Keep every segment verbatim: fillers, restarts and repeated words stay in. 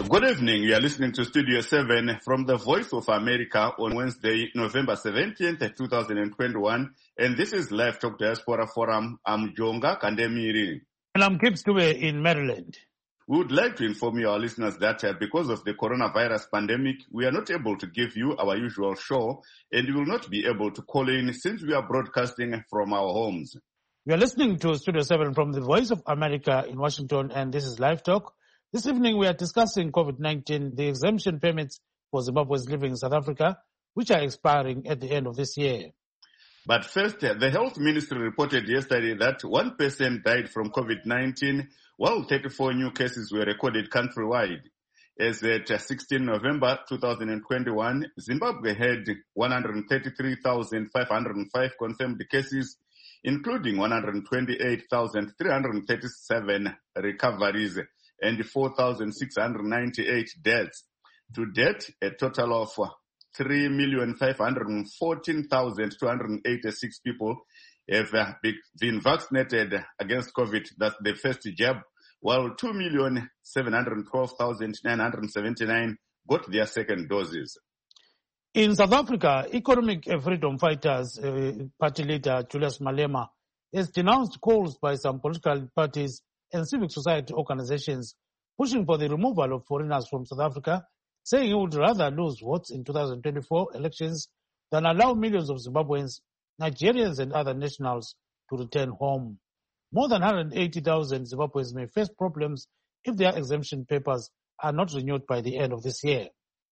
Good evening. You are listening to Studio seven from the Voice of America on Wednesday, November seventeenth, twenty twenty-one. And this is Live Talk Diaspora Forum. I'm Jonga Kandemiri. And I'm Gibbs Dube in Maryland. We would like to inform you, our listeners, that uh, because of the coronavirus pandemic, we are not able to give you our usual show, and you will not be able to call in since we are broadcasting from our homes. You are listening to Studio seven from the Voice of America in Washington, and this is Live Talk. This evening, we are discussing COVID nineteen, the exemption permits for Zimbabweans living in South Africa, which are expiring at the end of this year. But first, the Health Ministry reported yesterday that one person died from COVID nineteen, while thirty-four new cases were recorded countrywide. As at sixteenth November twenty twenty-one, Zimbabwe had one hundred thirty-three thousand five hundred five confirmed cases, including one hundred twenty-eight thousand three hundred thirty-seven recoveries and four thousand six hundred ninety-eight deaths. To date, a total of three million five hundred fourteen thousand two hundred eighty-six people have been vaccinated against COVID. That's the first jab, while two million seven hundred twelve thousand nine hundred seventy-nine got their second doses. In South Africa, economic freedom fighters, uh, party leader Julius Malema has denounced calls by some political parties and civil society organizations pushing for the removal of foreigners from South Africa, saying he would rather lose votes in two thousand twenty-four elections than allow millions of Zimbabweans, Nigerians and other nationals to return home. More than one hundred eighty thousand Zimbabweans may face problems if their exemption papers are not renewed by the end of this year.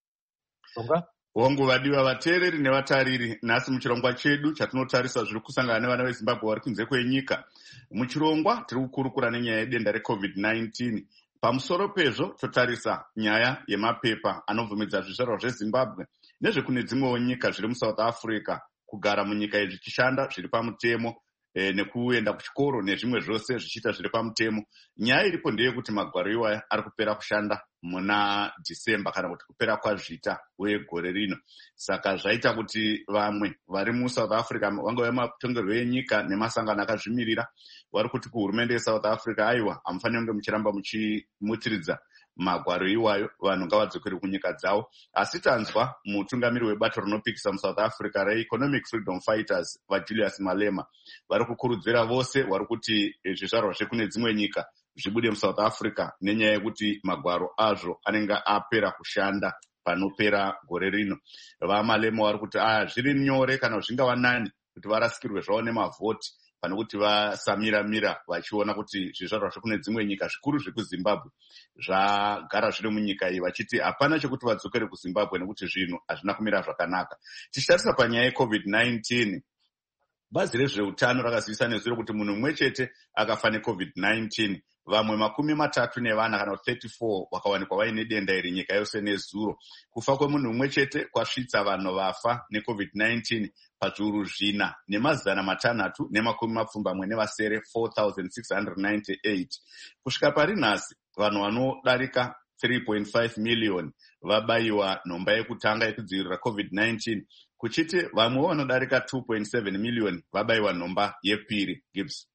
Tonga? Hongu vadiwa vateereri nevatariri, nhasi muchirongwa chedu chatinotarisa zviri kusangana nevana veZimbabwe vari kunze kwenyika. Muchirongwa tiri kukurukura nenyaya yedenda reCovid nineteen. Pamusoro pezvo totarisa nyaya yemapepa anobvumidza zvizvarwa zveZimbabwe nezvekune dzimwewo nyika zviri muSouth Africa kugara munyika iyi zvichishanda zviri pamutemo e, nekuenda kuchikoro nezvimwe zvose zvichiita zviri pamutemo. Nyaya iripo ndeyekuti magwaro iwaya ari kupera kushanda muna December kana kuti kupera kwazvita wegore rino. Saka zvaita kuti vamwe vari muSouth Africa vangave matongerwo enyika nemasangano akazvimirira vari kuti kuhurumende yeSouth Africa aiwa hamufaniri kunge muchiramba muchimutiridza magwaro iwayo, vanhu ngavadzokere kunyika dzavo. Asi tanzwa mutungamiri webato rinopikisa muSouth Africa reEconomic Freedom Fighters vaJulius Malema vari kukurudzira vose vari kuti zvizvarwa zvekune dzimwe nyika zvibude muSouth Africa nenyaya yekuti magwaro azvo anenge apera kushanda panopera gore rino. VaMalema vari kuti ah zviri nyore kana zvingava nani kuti varasikirwe zvavo nemavhoti pane kuti vasamira-mira vachiona kuti zvizvarwa zvekune dzimwe nyika zvikuru zvekuZimbabwe zvagara zviri munyika iyi, vachiti hapana chekuti vadzokere kuZimbabwe nekuti zvinhu hazvina kumira zvakanaka. Tichitarisa panyaya yeCovid nineteen, bazi rezveutano rakazivisa nezuro kuti munhu mumwe chete akafa neCovid nineteen, vamwe makumi matatu nevana kana thirty-four vakawanikwa vaine denda iri nyika yose nezuro. Kufa kwemunhu mumwe chete kwasvitsa vanhu vafa neCovid nineteen pazviuru zvina nemazana matanhatu nemakumi mapfumbamwe nevasere four thousand six hundred ninety-eight. Kusvika pari nhasi vanhu vanodarika three point five million vabayiwa nhomba yekutanga yekudzivirira COVID nineteen, kuchiti vamwe vanodarika two point seven million vabayiwa nhomba yepiri. Gibbs.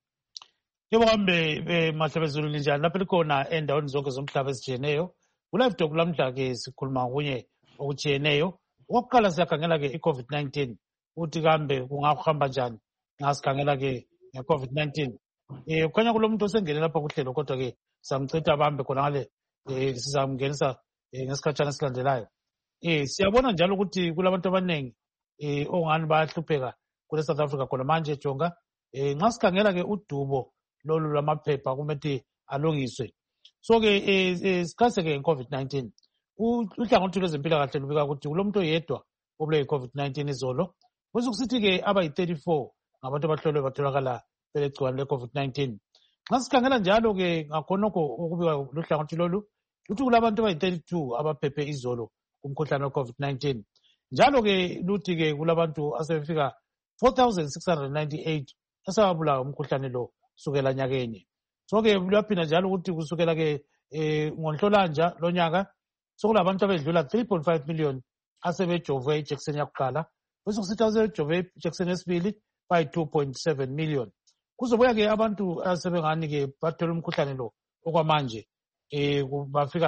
Njengohambe mahlabezulu linjani lapho likhona endaweni zonke zomhlaba ezijiyeneyo. Kulive Talk lamhla ke sikhuluma ngokunye okujiyeneyo. Okokuqala siyakhangela ke iCovid nineteen ukuthi kambe kungahamba njani nxa sikhangela ke ngeCovid nineteen. Eh kukhanya kulomuntu osengene lapha kuhlelo kodwa ke samchitha bambe khona ngale eh sizamngenisa ngesikhatshana esilandelayo. Eh siyabona njalo ukuthi kulabantu abanengi eh ongani bayahlupheka kule South Africa khona manje Jonga. Eh nxa sikhangela ke udubo lolu lamaphepha kumele alungiswe. So ke sikhase ke ngeCovid nineteen. Uhlangothi lwezempilakahle lubika ukuthi kulomuntu oyedwa obule iCovid nineteen izolo. Kusukusithi ke aba yi-thirty-four ngabantu abahlolwe batholakala belegciwane leCovid nineteen. Nxa sikhangela njalo ke ngakhonokho okubika luhlangothi lolu ukuthi kulabantu abayi-thirty-two abaphephe izolo kumkhuhlane weCovid nineteen. Njalo ke luthi ke kulabantu asebefika four thousand six hundred ninety-eight asababulawa umkhuhlane lo sukela nyakenye. So ke luyaphinda njalo ukuthi kusukela ke ngonhlolanja lonyaka sokulabantu abedlula three point five million asebejove ijekiseni yakuqala, bese kusithi asebejove ijekiseni yesibili bayi two point seven million. Kuzobuya ke abantu asebengani ke bathola umkhuhlane lo okwamanje eh bafika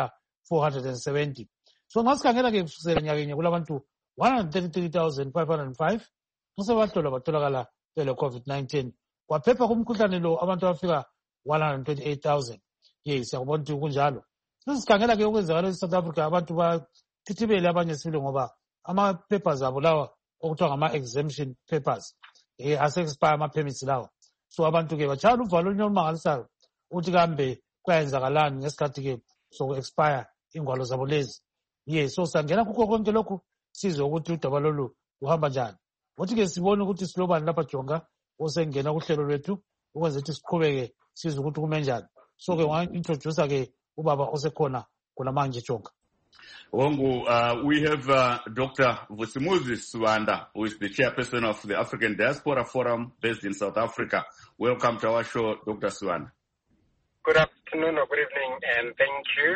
four hundred seventy. So nxa sikhangela-ke kusukela nyakenye kulabantu one hundred thirty-three thousand five hundred five nxa batholakala bele-COVID nineteen. Kwaphepha kumkhuhlane lo abantu abafika one hundred twenty-eight thousand. Yes, siyakubona ukuthi kunjalo. Sesikhangela-ke okwenzakala e-South Africa abantu bathithibele abanye sibili ngoba ama-papers abo lawa okuthiwa ngama-exemption papers eh ase-expire ama-permits lawa. So abantu-ke batshayela uvalo olumangalisayo ukuthi kambe kuyayenzakalani ngesikhathi-ke soku-expire ingwalo zabo lezi. Yes, so sangena kukho konke lokhu sizwe ukuthi udaba lolu luhamba njani. Ngothi-ke sibone ukuthi silobani lapha Jonga osengena kuhlelo lwethu ukwenza ukuthi siqhubeke sizwe ukuthi kume njani. So-ke wangintroducer-ke ubaba osekhona kulamanje Jonga. Wongu, uh, we have uh, Doctor Vusimuzi Suwanda, who is the chairperson of the African Diaspora Forum based in South Africa. Welcome to our show, Doctor Suwanda. Good afternoon or good evening, and thank you.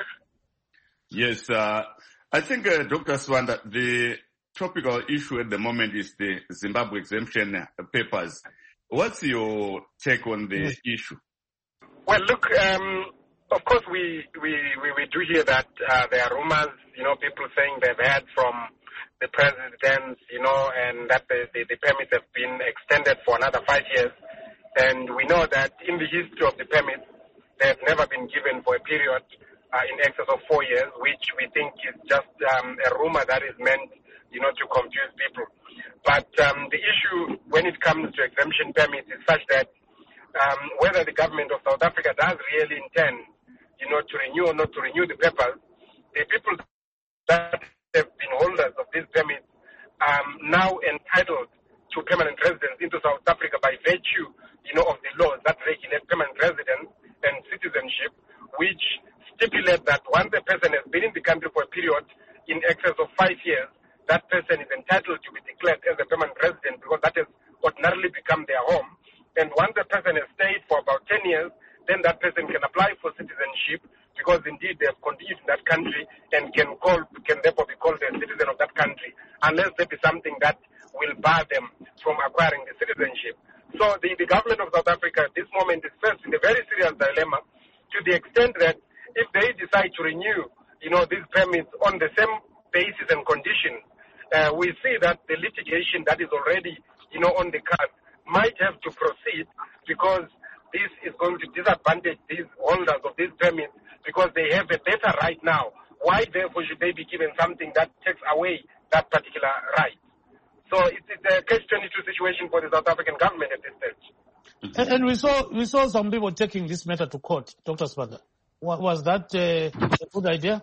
Yes, uh, I think, uh, Doctor Suwanda, the topical issue at the moment is the Zimbabwe exemption papers. What's your take on the yes. issue? Well, look, um, of course, we, we, we, we do hear that uh, there are rumors, you know, people saying they've heard from the president, you know, and that the, the, the permits have been extended for another five years. And we know that in the history of the permits, they have never been given for a period uh, in excess of four years, which we think is just um, a rumor that is meant, you know, to confuse people. But um, the issue when it comes to exemption permits is such that um, whether the government of South Africa does really intend, you know, to renew or not to renew the papers, the people that have been holders of these permits are now entitled to permanent residence into South Africa by virtue, you know, of the laws that regulate permanent residence and citizenship, which stipulate that once a person has been in the country for a period in excess of five years, that person is entitled to be declared as a permanent resident because that has ordinarily become their home. And once a person has stayed for about ten years, then that person can apply for citizenship because indeed they have continued in that country and can call, can therefore be called a citizen of that country unless there be something that will bar them from acquiring the citizenship. So the, the government of South Africa at this moment is faced with a very serious dilemma to the extent that if they decide to renew, you know, these permits on the same basis and conditions, uh, we see that the litigation that is already, you know, on the card might have to proceed because this is going to disadvantage these holders of these permits because they have a better right now. Why, therefore, should they be given something that takes away that particular right? So it's, it's a catch twenty-two situation for the South African government at this stage. And, and we saw we saw some people taking this matter to court, Doctor Suwanda. Was that uh, a good idea?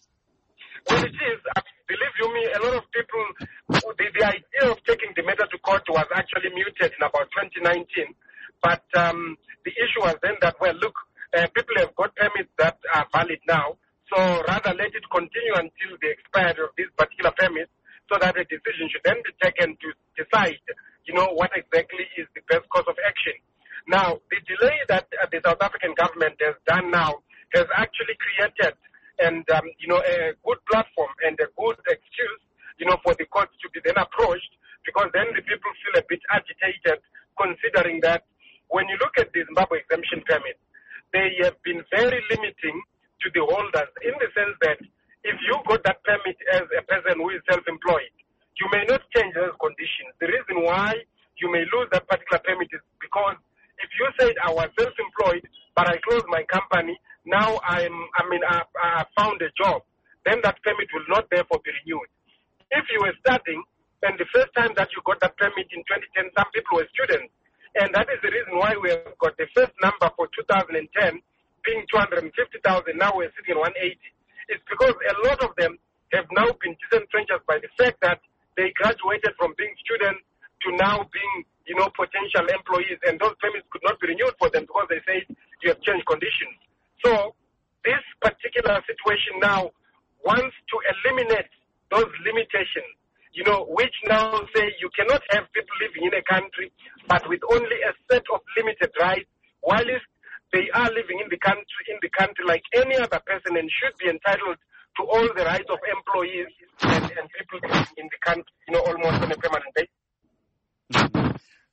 Well, it is. I mean, believe you me, a lot of people, the, the idea of taking the matter to court was actually muted in about twenty nineteen. But um, the issue was then that, well, look, uh, people have got permits that are valid now. So rather let it continue until the expiry of this particular permit so that a decision should then be taken to decide, you know, what exactly is the best course of action. Now, the delay that uh, the South African government has done now has actually created and, um, you know, a good platform and a good excuse, you know, for the courts to be then approached because then the people feel a bit agitated considering that when you look at the Zimbabwe exemption permit, they have been very limiting to the holders in the sense that if you got that permit as a person who is self-employed, you may not change those conditions. The reason why you may lose that particular permit is because if you said I was self-employed, but I closed my company, now I'm, I mean, I, I found a job, then that permit will not therefore be renewed. If you were starting, and the first time that you got that permit in twenty ten, some people were students, and that is the reason why we have got the first number for two thousand ten being two hundred fifty thousand, now we're sitting at one hundred eighty. It's because a lot of them have now been disenfranchised by the fact that they graduated from being students to now being, you know, potential employees, and those permits could not be renewed for them because they said you have changed conditions. So this particular situation now wants to eliminate those limitations, you know, which now say you cannot have people living in a country but with only a set of limited rights, while they are living in the country in the country like any other person and should be entitled to all the rights of employees and, and people in the country, you know, almost on a permanent basis.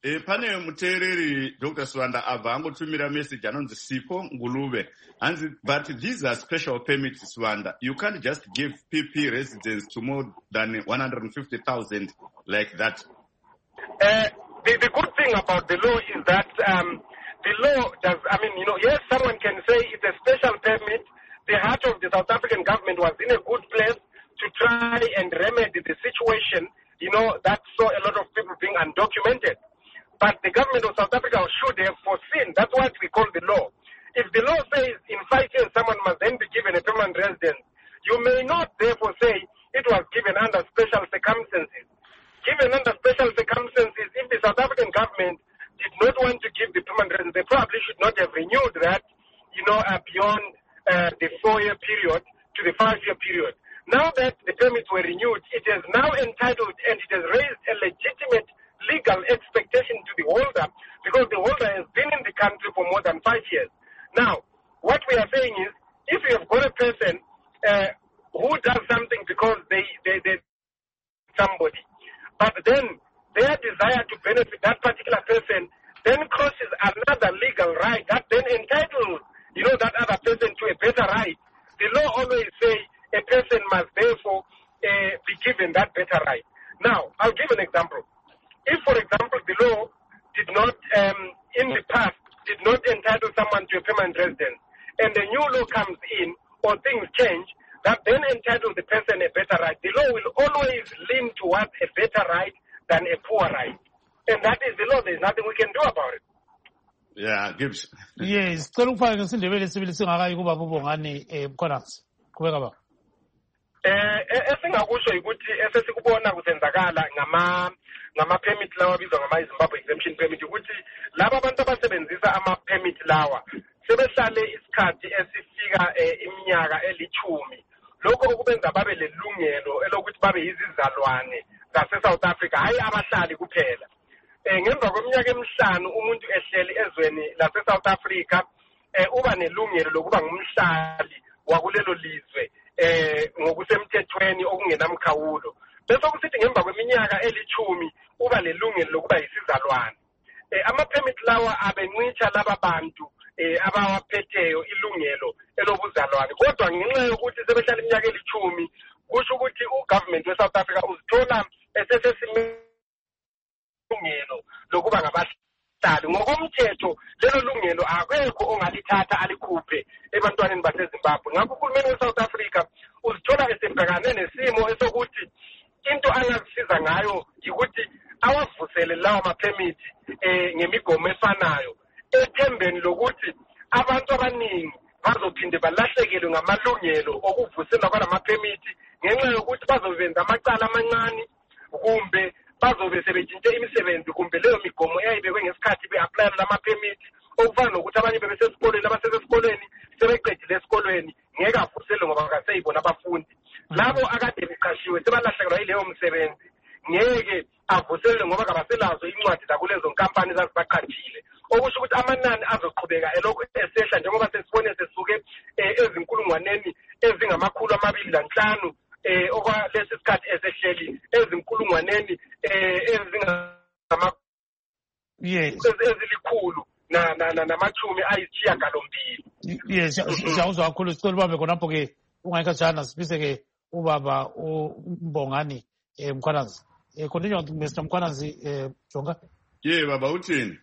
E, pane muteereri Doctor Swanda abva angotumira message anonzi Sipo Ngulube anzi, but these are special permits, Swanda. You can't just give P P residence to more than one hundred fifty thousand like that. Uh, the, the good thing about the law is that um, the law does, I mean, you know, yes, someone can say it's a special permit. The heart of the South African government was in a good place to try and remedy the situation, you know, that saw a lot of people being undocumented. But the government of South Africa should have foreseen. That's what we call the law. If the law says in five years someone must then be given a permanent residence, you may not therefore say it was given under special circumstances. Given under special circumstances, if the South African government did not want to give the permanent residence, they probably should not have renewed that, you know, uh, beyond uh, the four-year period to the five-year period. Now that the permits were renewed, it is now entitled and it has raised a legitimate legal expectation to the holder, because the holder has been in the country for more than five years. Now, what we are saying is, if you have got a person uh, who does something because they, they, they somebody, but then their desire to benefit that particular person then crosses another legal right that then entitles, you know, that other person to a better right, the law always say a person must therefore uh, be given that better right. Now, I'll give an example. If, for example, the law did not, um, in the past, did not entitle someone to a permanent residence, and the new law comes in, or things change, that then entitles the person a better right, the law will always lean towards a better right than a poor right. And that is the law. There's nothing we can do about it. Yeah, Gibbs. Yes, cela ukufaka ngesindebele sibili singakayi kuba bubongani eh Mkhwanazi. Kubeka ba. Eh esingakusho ukuthi esesikubona kusenzakala ngama ngama permit lawa abizwa ngama Zimbabwe exemption permit ukuthi laba abantu abasebenzisa ama permit lawa sebehlale isikhathi esifika iminyaka elithumi, lokho okubenza babe lelungelo elokuthi babe yizizalwane zase South Africa, hayi abahlali kuphela. Eh ngemva kweminyaka emihlanu umuntu ehleli ezweni lase South Africa eh uba nelungelo lokuba ngumhlali wakulelo lizwe eh ngokusemthethweni okungenamkhawulo. Bese kusithi ngemva kweminyaka elithumi uba lelungelo lokuba yisizalwane. Eh ama permit lawa abencitsha laba bantu eh abawaphetheyo ilungelo elobuzalwane, kodwa ngenxa yokuthi sebehlala iminyaka elithumi kusho ukuthi ugovernment we South Africa uzithola esesesimeni lungelo lokuba ngabahlali ngokomthetho. Lelo lungelo akekho ongalithatha alikhuphe ebantwaneni baseZimbabwe. Ngakho uhulumeni we South Africa uzithola esebhekane nesimo esokuthi into angazisiza ngayo ukuthi awavusele lawa ma-permit eh ngemigomo efanayo, ethembeni lokuthi abantu abaningi bazophinde balahlekelwe ngamalungelo okuvusela kwalama-permit ngenxa yokuthi bazobenza amacala amancane, kumbe bazobe sebejintshe imisebenzi, kumbe leyo migomo eyayibekwe ngesikhathi be-aplayela lama-permit, okufana nokuthi abanye bebesesikoleni, abasesesikoleni sebeqedile esikolweni ngeke avuselwe ngoba kaseyibona abafundi. Labo akade beqashiwe sebalahlekelwa yileyo msebenzi ngeke avuselwe ngoba kabaselazo incwadi zakulezo nkampani zazibaqashile, okusho ukuthi amanani azoqhubeka elokhu esehla njengoba sesibone sesuke ezinkulungwaneni ezingamakhulu amabili lanhlanu eh okwalesi sikhathi esehleli ezinkulungwaneni eh ezingama yes ezilikhulu na na namachumi ayishiya galombili. Yes, siyawuzwa kakhulu sicela ubambe khonapho ke ungayikhatshana sibise ke ubaba uMbongani eh Mkhwanazi. Eh continue Mister Mkhwanazi eh Jonga. Ye baba uthini?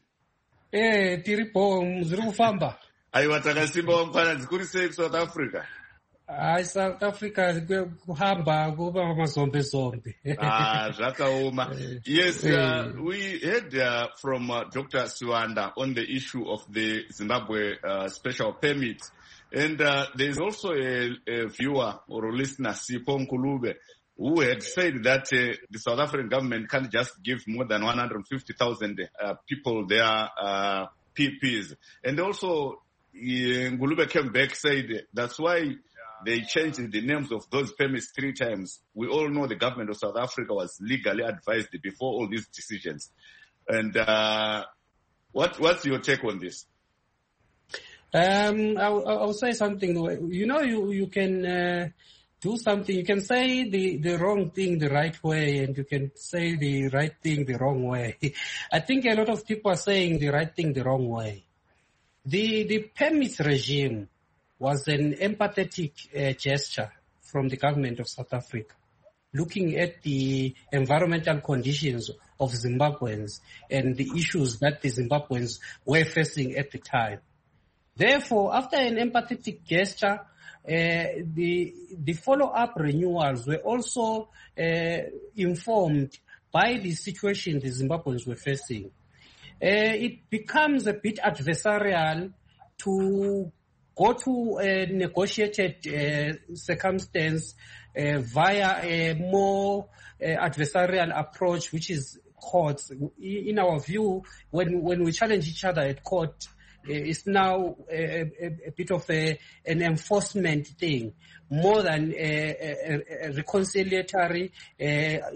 Eh tiripo mzuri kufamba. Ayiwa takasimba waMkhwanazi kuri safe South Africa. Hayi South Africa kuhamba kuba amazombe zombe. Ah, zvakaoma. Yes, uh, we heard uh, from uh, Doctor Swanda on the issue of the Zimbabwe uh, special permits. And uh, there's also a, a viewer or a listener, Sipo Ngulube, who had said that uh, the South African government can't just give more than one hundred fifty thousand uh, people their uh, P Ps. And also, uh, Ngulube came back, said that's why they changed the names of those permits three times. We all know the government of South Africa was legally advised before all these decisions. And uh, what what's your take on this? Um, I'll, I'll say something. You know, you you can uh, do something. You can say the, the wrong thing the right way, and you can say the right thing the wrong way. I think a lot of people are saying the right thing the wrong way. The, the permits regime was an empathetic uh, gesture from the government of South Africa, looking at the environmental conditions of Zimbabweans and the issues that the Zimbabweans were facing at the time. Therefore, after an empathetic gesture, uh, the, the follow-up renewals were also uh, informed by the situation the Zimbabweans were facing. Uh, it becomes a bit adversarial to go to a negotiated uh, circumstance uh, via a more uh, adversarial approach, which is courts. In our view, when when we challenge each other at court, uh, it's now a, a, a bit of a, an enforcement thing, more than a, a, a reconciliatory uh,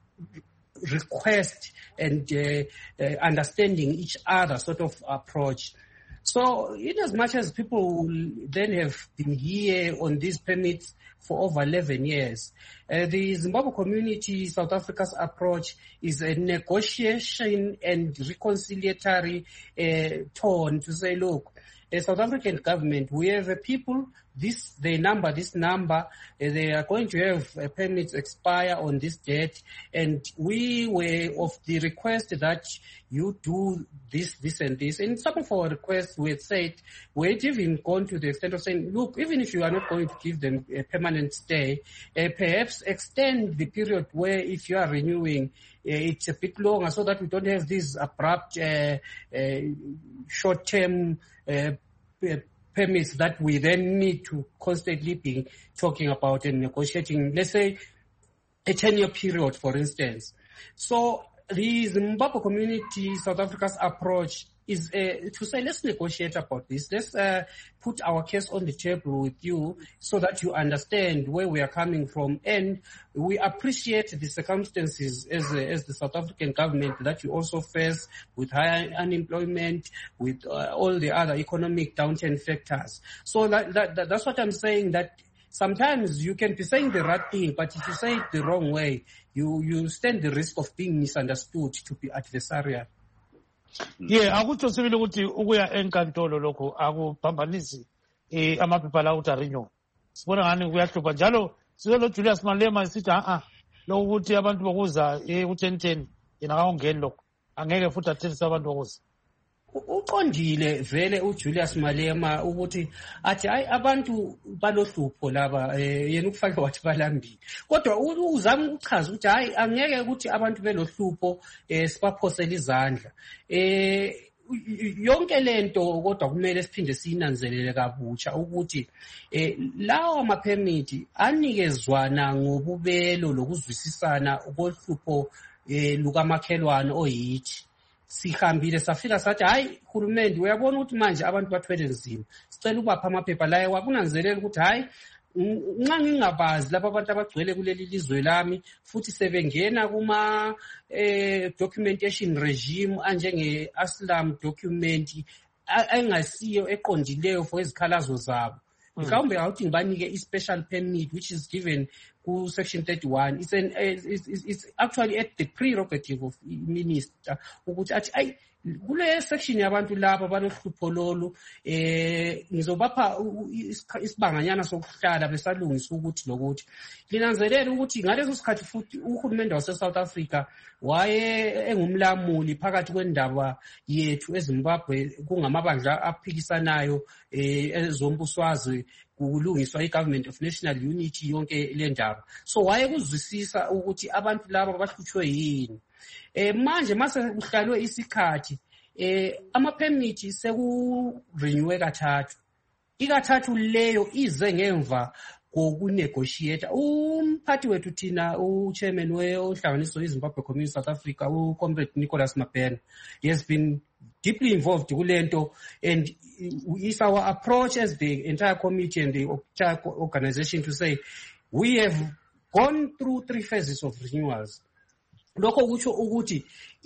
request and uh, uh, understanding each other sort of approach. So in as much as people then have been here on these permits for over eleven years, uh, the Zimbabwe community, South Africa's approach is a negotiation and reconciliatory uh, tone to say, look, the South African government, we have a people, this, they number this number, uh, they are going to have uh, permits expire on this date, and we were of the request that you do this, this and this. And some of our requests we had said, we had even gone to the extent of saying, look, even if you are not going to give them a permanent stay, uh, perhaps extend the period where if you are renewing, uh, it's a bit longer so that we don't have these abrupt, uh, uh, short-term uh, permits that we then need to constantly be talking about and negotiating, let's say, a ten-year period, for instance. So the Zimbabwe community, South Africa's approach is uh, to say, let's negotiate about this. Let's uh, put our case on the table with you so that you understand where we are coming from. And we appreciate the circumstances as, a, as the South African government that you also face with high unemployment, with uh, all the other economic downturn factors. So that, that, that, that's what I'm saying, that sometimes you can be saying the right thing, but if you say it the wrong way, you, you stand the risk of being misunderstood to be adversarial. Yeah, akutsho sibili ukuthi ukuya enkantolo lokho akuphambanisi eh amaphepha la uthi arinyo. Sibona ngani kuyahlupha njalo silo Julius Malema sithi a a lo ukuthi abantu bokuza eh u ten ten yena akangeni lokho angeke futhi athelisa abantu bokuza. Uqondile vele uJulius Malema ukuthi athi hayi abantu balohlupho laba yena ukufake wathi balambile, kodwa uzama ukuchaza ukuthi hayi angeke ukuthi abantu belohlupho sibaphosela izandla. Eh yonke lento kodwa kumele siphinde siyinanzelele kabutsha ukuthi eh lawo ama permit anikezwana ngobubelo lokuzwisisana ukohlupho eh lukamakhelwane oyithi. Sihambile safika sathi hayi uhulumende uyabona ukuthi manje abantu bathwele nzima, sicela ukubapha amaphepha layo wakunanzelela ukuthi hayi nxa ngingabazi lapha abantu abagcwele kuleli lizwe lami futhi sebengena kuma eh documentation regime anjenge asylum document engasiyo eqondileyo for izikhalazo zabo. Mhlawumbe awuthi ngibanike i-special permit which is given ku section thirty-one. It's an it's, it's actually at the prerogative of minister ukuthi athi ay kule section yabantu laba balohlupho lolu eh ngizobapha isibanganyana sokuhlala besalungisa ukuthi lokuthi linanzelela ukuthi ngaleso sikhathi futhi uhulumende wase South Africa waye engumlamuli phakathi kwendaba yethu eZimbabwe kungamabandla aphikisanayo eh ezombuswazi kulungiswa i-Government of National Unity yonke le ndaba. So waye kuzwisisa ukuthi abantu laba bahlutshwe yini. Eh manje mase kuhlalwe isikhathi eh ama permit seku renew kathathu. Ikathathu leyo ize ngemva kokunegotiate. Umphathi wethu thina u-chairman we-ohlanganiso iZimbabwe Community South Africa u-Comrade Nicholas Mapena, he has been deeply involved kulento, and it's our approach as the entire committee and the entire organization to say we have gone through three phases of renewals. Lokho kutsho ukuthi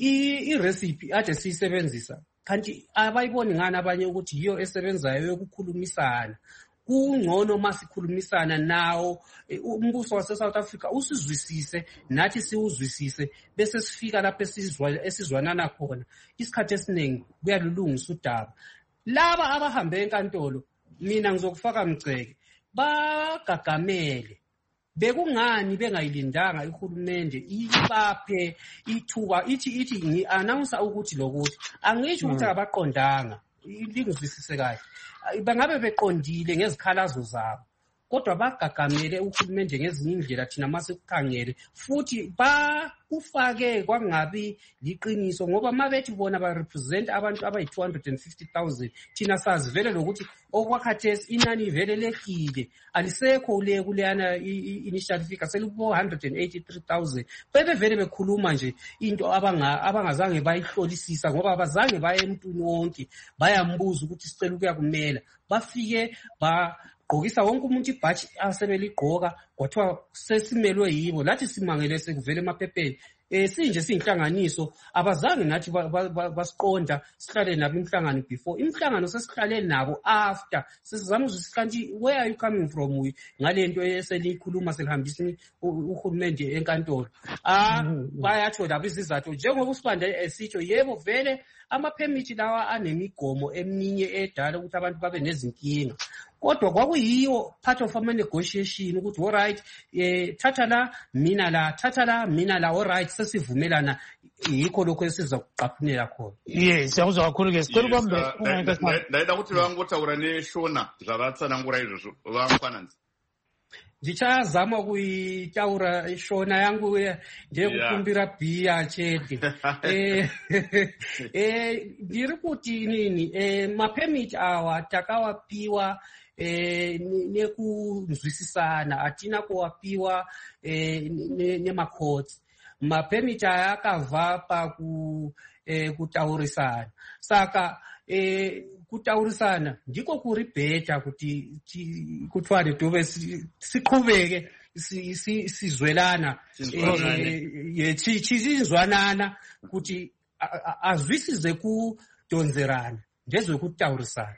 i-recipe ade siyisebenzisa kanti abayiboni ngani abanye ukuthi yiyo esebenzayo yokukhulumisana kungcono masikhulumisana nawo umbuso wase South Africa usizwisise nathi siuzwisise bese sifika lapho esizwa esizwanana khona isikhathi esiningi kuyalulungisa udaba. Laba abahambe enkantolo mina ngizokufaka mgceke bagagamele bekungani bengayilindanga ihulumende ibaphe ithuba ithi ithi ngi-announce ukuthi lokuthi angisho ukuthi abaqondanga lingizwisise kahle bangabe beqondile ngezikhalazo zabo kodwa bagagamele uhulumende ngezinye indlela thina masekukhangele futhi bakufake kwangabi liqiniso ngoba mabethi bona ba represent abantu abayi two hundred fifty thousand thina sazi vele lokuthi okwakhathesi inani vele lekile alisekho le kuleyana initial figure selu four hundred eighty-three thousand bebe vele bekhuluma nje into abanga abangazange bayihlolisisa ngoba abazange baye emntwini wonke bayambuza ukuthi sicela ukuya kumela bafike ba gqokisa wonke umuntu ibhatshi asebeligqoka kwathiwa sesimelwe yibo lathi simangele sekuvele emaphepheni eh sinje siyinhlanganiso abazange nathi basiqonda sihlale nabo imhlangano before imhlangano sesihlale nabo after sesizama ukuzisikanti where are you coming from ngalento eselikhuluma selihambisa uhulumende enkantolo ah bayatsho labo izizathu njengoba usibande esitsho yebo vele ama permit lawa anemigomo eminye edala ukuthi abantu babe nezinkinga kodwa kwakuyiyo part of ama negotiation ukuthi all right eh thatha la mina la thatha la mina la all right sesivumelana yikho lokho esiza kuqaphulela khona. Yes siyakuzwa kakhulu ke sicela kwambe ndayida ukuthi vangotaura neshona zvavatsanangura izvozvo vamfananzi ndichazama kuitaura ishona yangu ndekukumbira bhiya chete eh eh ndiri kuti nini eh mapemit awa takawapiwa eh nekuzwisisana atina kuwapiwa eh nemacourts mapemit akava pa ku eh kutaurisana saka eh kutaurisana ndiko kuri beta kuti kuthiwa dove siqhubeke sizwelana eh chizizwanana kuti azwisize kudonzerana ndezwe kutaurisana.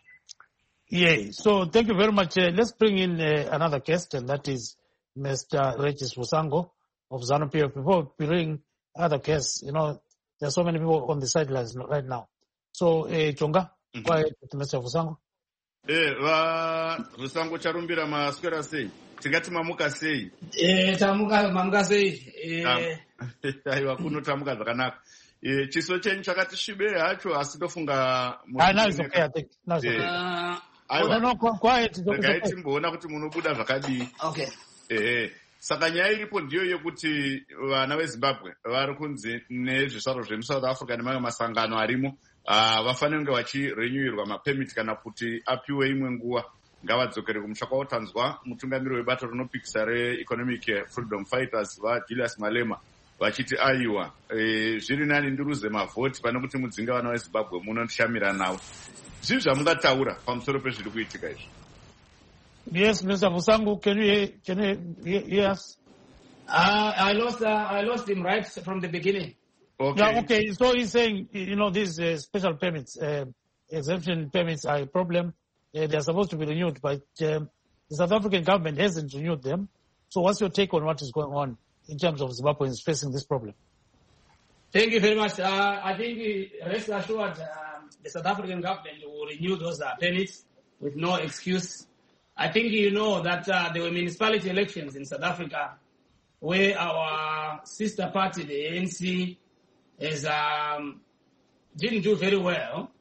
Yeah, so thank you very much. Uh, let's bring in uh, another guest, and that is Mister Regis Vusango of ZANU-P F. Before we bring other guests, you know, there are so many people on the sidelines right now. So, uh, Chonga, mm-hmm. Go ahead, Mister Vusango. Eh, va Vusango charumbira maswera sei. Tingati mamuka sei. Eh, tamuka mamuka sei. Eh, aiwa kuno tamuka zvakanaka. Eh, chiso chenyu chakati shibe hacho asi tofunga Ah, now it's okay, I think. Now it's okay. uh, No, no, quiet. It's okay. Gaiti mboona kuti munobuda zvakadii. Okay. Eh, saka nyaya iripo ndiyo yekuti vana veZimbabwe vari kunzi nezvisaro zvemuSouth Africa nemamwe masangano arimo vafanira kunge vachirenyuirwa mapemiti kana kuti apiwe imwe nguva ngavadzokere kumusha kwavo. Tanzwa mutungamiri webato rinopikisa reEconomic Freedom Fighters vaJulius Malema vachiti aiwa zviri nani ndiruze mavhoti pane kuti mudzinge vana veZimbabwe munondishamira navo. Zvii zvamungataura pamusoro pezviri kuitika izvi? Yes, Mister Vusango, can you can you hear us? Uh, I lost uh, I lost him right from the beginning. Okay. Yeah, okay. So he's saying, you know, these uh, special permits, uh, exemption permits are a problem. Uh, they are supposed to be renewed, but um, the South African government hasn't renewed them. So what's your take on what is going on in terms of Zimbabweans facing this problem? Thank you very much. Uh, I think uh, rest assured um, the South African government will renew those uh, permits with no excuse. I think you know that uh, there were municipality elections in South Africa where our sister party, the A N C, is, um, didn't do very well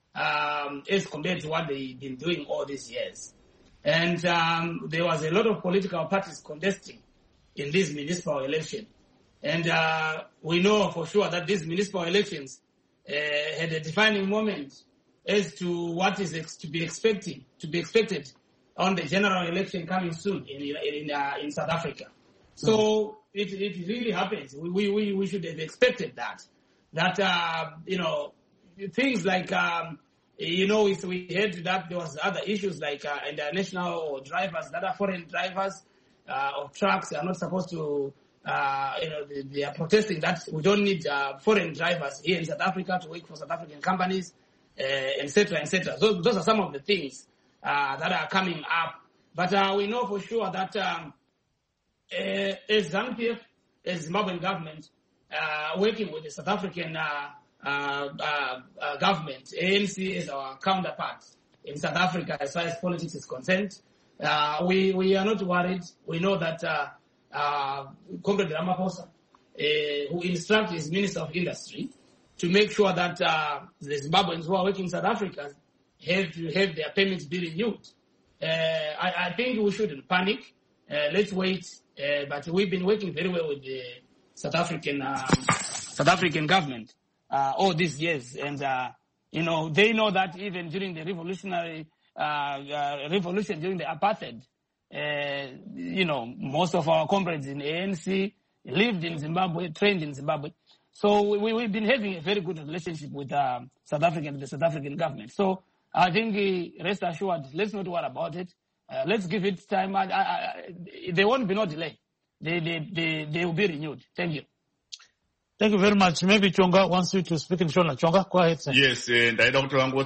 um, as compared to what they've been doing all these years. And um, there was a lot of political parties contesting in this municipal election. And uh, we know for sure that these municipal elections uh, had a defining moment as to what is ex- to be expected, to be expected on the general election coming soon in in, uh, in South Africa. So mm. it it really happens. We we we should have expected that. That uh, you know things like um, you know if we heard that there was other issues like uh, international drivers that are foreign drivers uh, of trucks are not supposed to uh, you know they, they are protesting that we don't need uh, foreign drivers here in South Africa to work for South African companies, uh, et cetera, et cetera. So those are some of the things. uh, that are coming up. But uh, we know for sure that um, uh, as ZANU P F, as Zimbabwean government, uh, working with the South African uh, uh, uh, uh, government, A N C is our counterpart in South Africa as far as politics is concerned. Uh, we, we are not worried. We know that uh, uh, Comrade Ramaphosa, uh, who instructs his Minister of Industry to make sure that uh, the Zimbabweans who are working in South Africa have to have their payments be renewed. Uh, I, I think we shouldn't panic. Uh, let's wait. Uh, but we've been working very well with the South African um, South African government uh, all these years, and uh, you know they know that even during the revolutionary uh, uh, revolution during the apartheid, uh, you know most of our comrades in A N C lived in Zimbabwe, trained in Zimbabwe. So we, we've been having a very good relationship with uh, South African, the South African government. So I think uh, rest assured, let's not worry about it. Uh, let's give it time. I, I, I, there won't be no delay. They, they, they, they will be renewed. Thank you. Thank you very much. Maybe Chonga wants you to speak in Shona. Chonga, go ahead, sir. Yes, and I don't want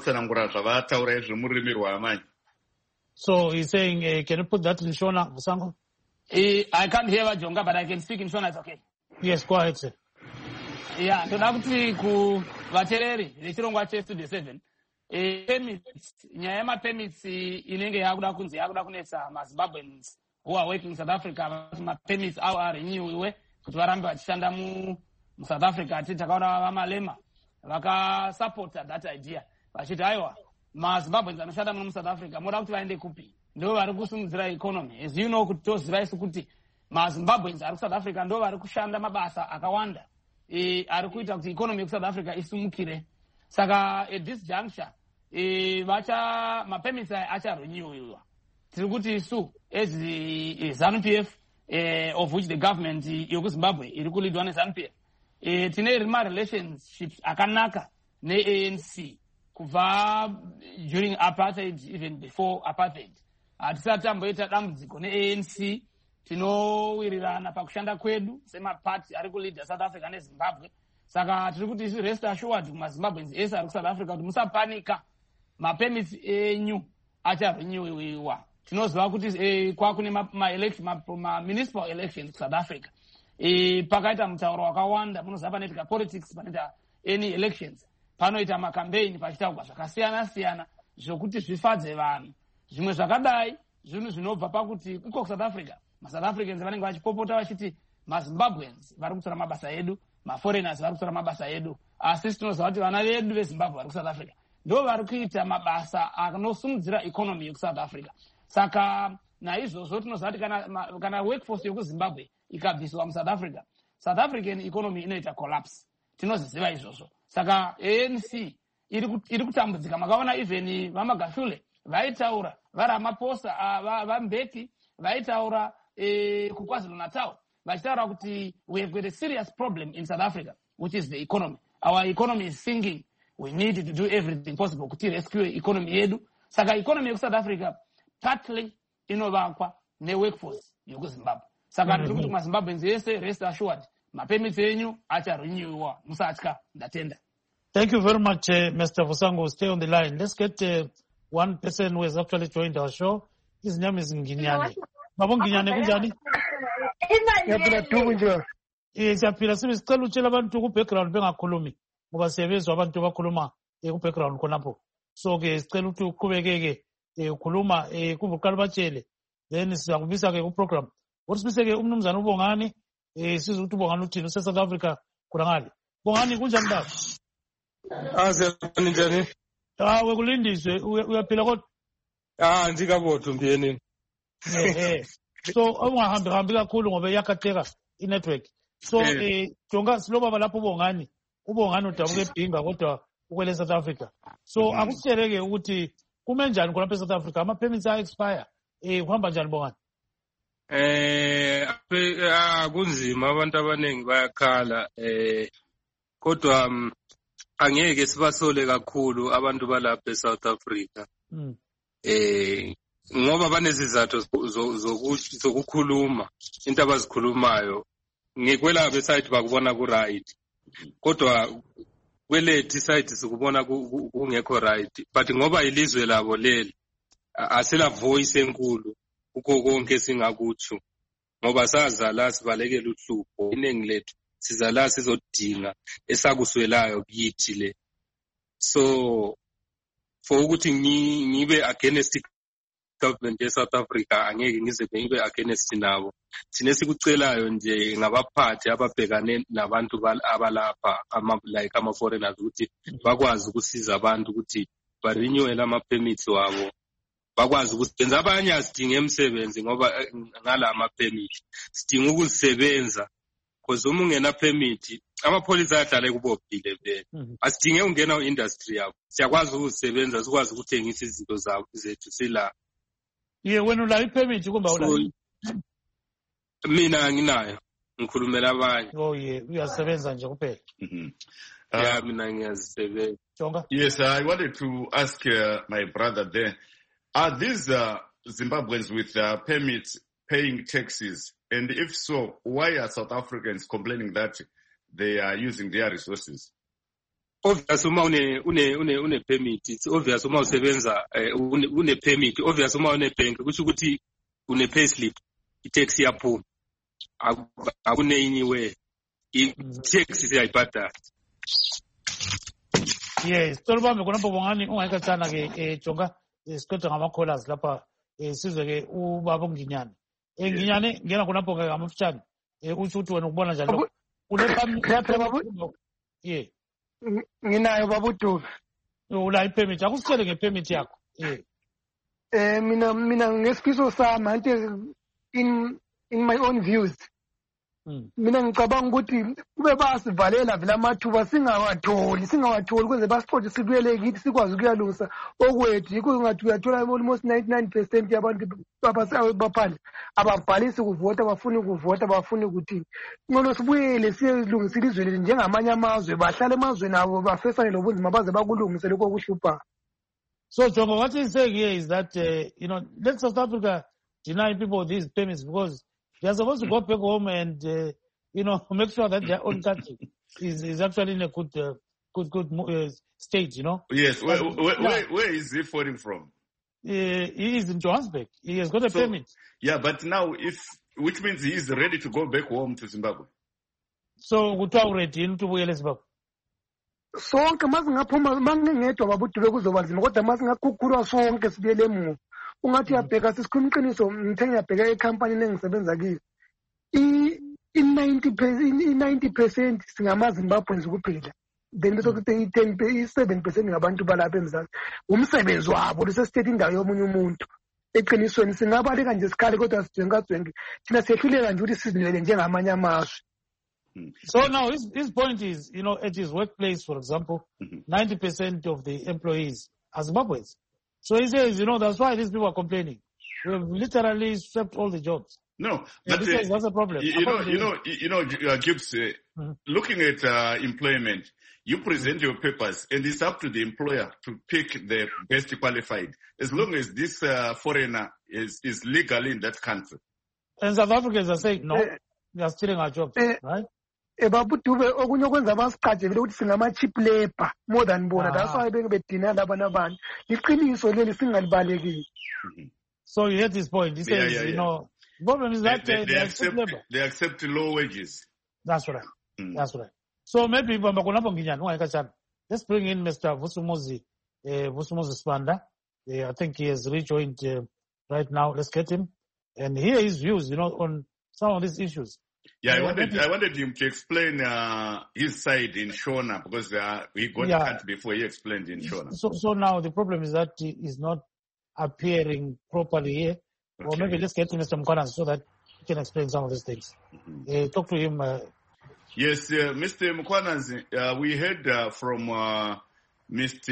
to So he's saying, uh, can you put that in Shona, Musango? I can't hear what Chonga, but I can speak in Shona. It's okay. Yes, go ahead, sir. Yeah, ndoda kuti ku vatereri vechirongwa chestudio seven e permits nyaya yema permits inenge yakuda kunzi yakuda kunetsa maZimbabweans who are working in South Africa ma permits avo arenewiwe kuti varambe vachishanda mu South Africa. Ati takaona vamalema vakasupporta that idea vachiti aiwa maZimbabweans anoshanda muno muSouth Africa moda kuti vaende kupi, ndo vari kusimudzira economy. As you know kuti toziva isu kuti maZimbabweans ari kuSouth Africa ndo vari kushanda mabasa akawanda e ari kuita kuti economy ya South Africa isumukire. Saka at this juncture e vacha ma permits acha renewiwa. Tiri kuti isu as ZANU P F eh, of which the government yoku Zimbabwe iri kulidwa ne ZANU P F e tine rima relationships akanaka ne A N C kubva during apartheid, even before apartheid. Hatisati amboita dambudziko ne A N C. Tinowirirana pakushanda kwedu semapati ari kuleader South Africa neZimbabwe. Saka tiri kuti isi rest assured kumaZimbabweans ese ari kuSouth Africa kuti musapanika, mapermits enyu acharenewiwa. Tinoziva kuti eh, kwakune ma, ma, election, ma, ma municipal elections kuSouth Africa. E, pakaita mutauro wakawanda, munoziva panoitika politics, panoita any elections, panoita macampaign pachitaurwa zvakasiyana siyana zvokuti zvifadze vanhu. Zvimwe zvakadai zvinhu zvinobva pakuti iko kuSouth Africa maSouth Africans vanenge vachipopota vachiti maZimbabweans vari kutora mabasa edu, maforeigners vari kutora mabasa edu, asi tinoziva kuti vana vedu veZimbabwe vari kuSouth Africa ndo vari kuita mabasa anosumudzira economy yekuSouth Africa. Saka naizvozvo tinoziva kuti kana, kana workforce yekuZimbabwe ikabviswa muSouth Africa, South African economy inoita collapse. Tinozviziva izvozvo. Saka A N C iri kutambudzika. Makaona even vaMagashule vaitaura, vaRamaphosa, vaMbeki vaitaura eh, kuKwaZulu Natal vachitaura kuti we have got a serious problem in South Africa, which is the economy. Our economy is sinking. We need to do everything possible kuti rescue economy yedu. Saka economy of South Africa partly inovakwa ne workforce yokuZimbabwe. Saka tiri kuti maZimbabweans ese rest assured mapermits enyu acharenewiwa, musatya, ndatenda. Thank you very much, uh, Mister Vusango. Stay on the line. Let's get uh, one person who has actually joined our show. His name is Nginyane. Babo Nginyane kunjani? Yapila tuku njo. Yes, yapila sibi sicela utshela abantu ku background bengakhulumi ngoba siyabezwa abantu bakhuluma ku background khonapho. So ke sicela ukuthi uqhubekeke ukhuluma kuvuqala batshele. Then sizakubisa ke ku program. Wosibise ke umnumzana uBongani eh sizwe ukuthi uBongani uthini use South Africa kurangale. Bongani kunjani baba? Azani njani? Ah wekulindiswe uyaphila kodwa. Ah ndikabotho mbiyeni. Eh eh. So ungahambi hambi kakhulu ngoba iyakhatheka inetwork. So eh jonga siloba lapho uBongani. uBongani udabuke edinga kodwa ukwele South Africa. So akusitsheleke ukuthi kume njani khona eSouth Africa ama permits a expire. Eh uhamba njani Bongani? Eh akunzima abantu abanengi bayakhala eh kodwa angeke sibasole kakhulu abantu balapha eSouth Africa. Mm. Eh ngoba banezizathu zokukhuluma into abazikhulumayo ngekwela beside bakubona ku right kodwa kwelethi side sikubona kungekho right but ngoba ilizwe labo leli asela voice enkulu ukho konke singakutsho ngoba sazala sibalekela uhlupho iningi lethu sizala sizodinga esakuswelayo kithi le. So for ukuthi ngibe against government ye South Africa angeke ngize ngibe against nabo. Sine sikucelayo nje ngabaphathi ababhekane nabantu abalapha ama like ama foreigners ukuthi bakwazi ukusiza abantu ukuthi ba renew ama permits wabo, bakwazi ukusebenza. Abanye asidinga emsebenzi ngoba ngala ama permit sidinga ukusebenza because uma ungena permit amapholisa ayadlala kubophile vele. Asidinge ungena ku industry yakho, siyakwazi ukusebenza sikwazi ukuthengisa izinto zethu sila. Ye wena ula ipermit kumba ula? Mina anginayo, ngikhulumela abanye. Oh ye, uyasebenza nje kuphela. Mhm. Yeah, mina ngiyasebenza. Jonga? Yes, I wanted to ask uh, my brother there, are these uh, Zimbabweans with uh, permits paying taxes? And if so, why are South Africans complaining that they are using their resources? Obvious uma une une une une permit, it's obvious uma usebenza une une permit, obvious uma une bank kusho ukuthi une payslip, i-tax yaphuma. Akune anywhere. I-tax siyayibhadala. Yes, tolubambe khonapho bongani ungayikathana ke eh Jonga isiqeda ngama callers lapha eh sizwe ke ubaba uNginyane. Eh Nginyane ngena khonapho ke ngamafutshane. Eh uthi uthi wena ukubona njani lokho? Ulephami yeah. Nginayo babuduka. Ula ipermit akusitshele ngepermit yakho. Eh. Eh mina mina ngesifiso sami ante in in my own views. Mina ngicabanga ukuthi kube basivalela vela amathuba singawatholi singawatholi kwenze basixoxe sibuyele kithi sikwazi ukuyalungisa okwethu yikho ngathi uyathola almost ninety-nine percent yabantu abaphandle ababhalisi ukuvota bafuna ukuvota bafuna ukuthi ngono sibuyele siyelungisa ilizwe lethu njengamanye amazwe bahlala emazweni abo bafesane lobunzima baze bakulungise lokho kuhlupha. So Jonga, what he's saying here is that uh, you know, let South Africa deny people these permits because they are supposed to go back home and, uh, you know, make sure that their own country is, is actually in a good, uh, good, good uh, state, you know. Yes. Where, where, yeah. where, where is he foreign from? Uh, he is in Johannesburg. He has got a so, permit. Yeah, but now if, which means he is ready to go back home to Zimbabwe. So, kuthiwa ready into ubuyela eZimbabwe. Sonke masingaphuma mangingedwa babudube kuzoba nzima kodwa masingakhukhulwa sonke sibuyele emuva. Ungathi yabheka sisikhuluma iqiniso ngithe ngiyabheka ecompany engisebenza kiyo i ninety percent singamaZimbabweans kuphela then bese kuthi ten i-seven percent ngabantu balapha eMzansi umsebenzi wabo lesesithethe indawo yomunye umuntu eqinisweni singabaleka nje sikhali kodwa sijengazwenge thina sehluleka nje ukuthi sizinwele njengamanye amazwe. So now his, his point is, you know, at his workplace, for example, mm-hmm. ninety percent of the employees are Zimbabweans. So he says, you know, that's why these people are complaining. We've literally swept all the jobs. No, but uh, says that's a problem. You, you know, you know, you know, uh, Gibbs, uh, mm-hmm. looking at uh, employment, you present your papers, and it's up to the employer to pick the best qualified, as long as this uh, foreigner is is legal in that country. And South Africans are saying no, uh, they are stealing our jobs, uh, right? Ebabudube okunye okwenza basiqajekile ukuthi singama cheap labor more than bona. That's why beke bedina labana abantu. Iqiniso leli singalibalekile. So you heard his point. He says, yeah, yeah, yeah. you know, the problem is that they, they, they, they accept labor. They accept low wages. That's right. Mm. That's right. So maybe let's bring in Mister Vusumuzi, uh, Vusumuzi Spanda. Uh, I think he has rejoined uh, right now. Let's get him and hear his views, you know, on some of these issues. Yeah, I wanted I wanted him to explain uh, his side in Shona because uh, he got yeah. cut before he explained in Shona. So, so now the problem is that he is not appearing properly here. Okay. Or maybe let's get to Mister Mkwanas so that he can explain some of these things. Mm-hmm. Uh, talk to him. Uh, yes, uh, Mister Mkwanas, uh, we heard uh, from uh, Mister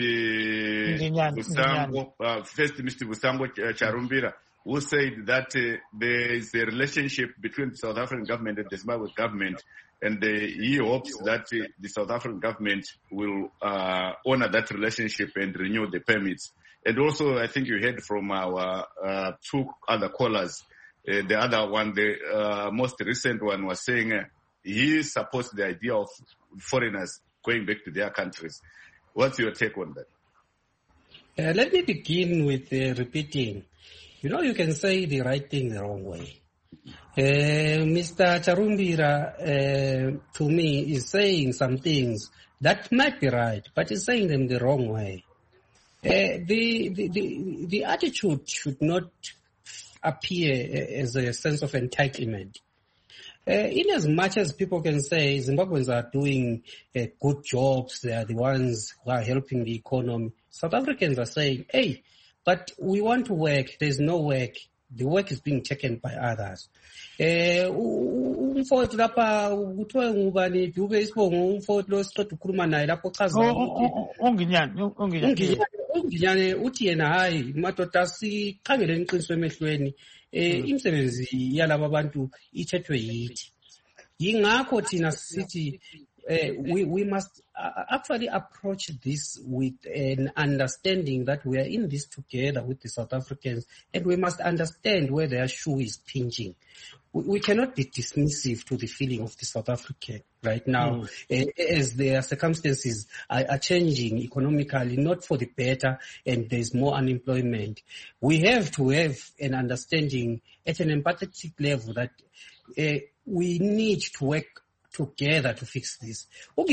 Busango, uh, first Mister Busango uh, Charumbira, who said that uh, there is a relationship between the South African government and the Zimbabwe government, and uh, he hopes that uh, the South African government will uh, honor that relationship and renew the permits. And also, I think you heard from our uh, two other callers, uh, the other one, the uh, most recent one was saying uh, he supports the idea of foreigners going back to their countries. What's your take on that? Uh, let me begin with uh, repeating. You know, you can say the right thing the wrong way. Uh, Mister Charumbira, uh, to me, is saying some things that might be right, but he's saying them the wrong way. Uh, the, the, the, the attitude should not appear as a sense of entitlement. Uh, in as much as people can say Zimbabweans are doing uh, good jobs, they are the ones who are helping the economy, South Africans are saying, hey, but we want to work, there's no work, the work is being taken by others. Umfowethu lapha kuthiwa ngubani Dube Isibongo umfowethu lo siqeda ukukhuluma naye lapho chaza unginyane unginyane unginyane uthi yena hayi madoda sikhangeleni iqiniso emehlweni imisebenzi yalabo abantu ithethwe yithi yingakho thina sithi we we must actually approach this with an understanding that we are in this together with the South Africans, and we must understand where their shoe is pinching. We, we cannot be dismissive to the feeling of the South African right now, mm. uh, as their circumstances are, are changing economically, not for the better, and there's more unemployment. We have to have an understanding at an empathetic level that uh, we need to work together to fix this.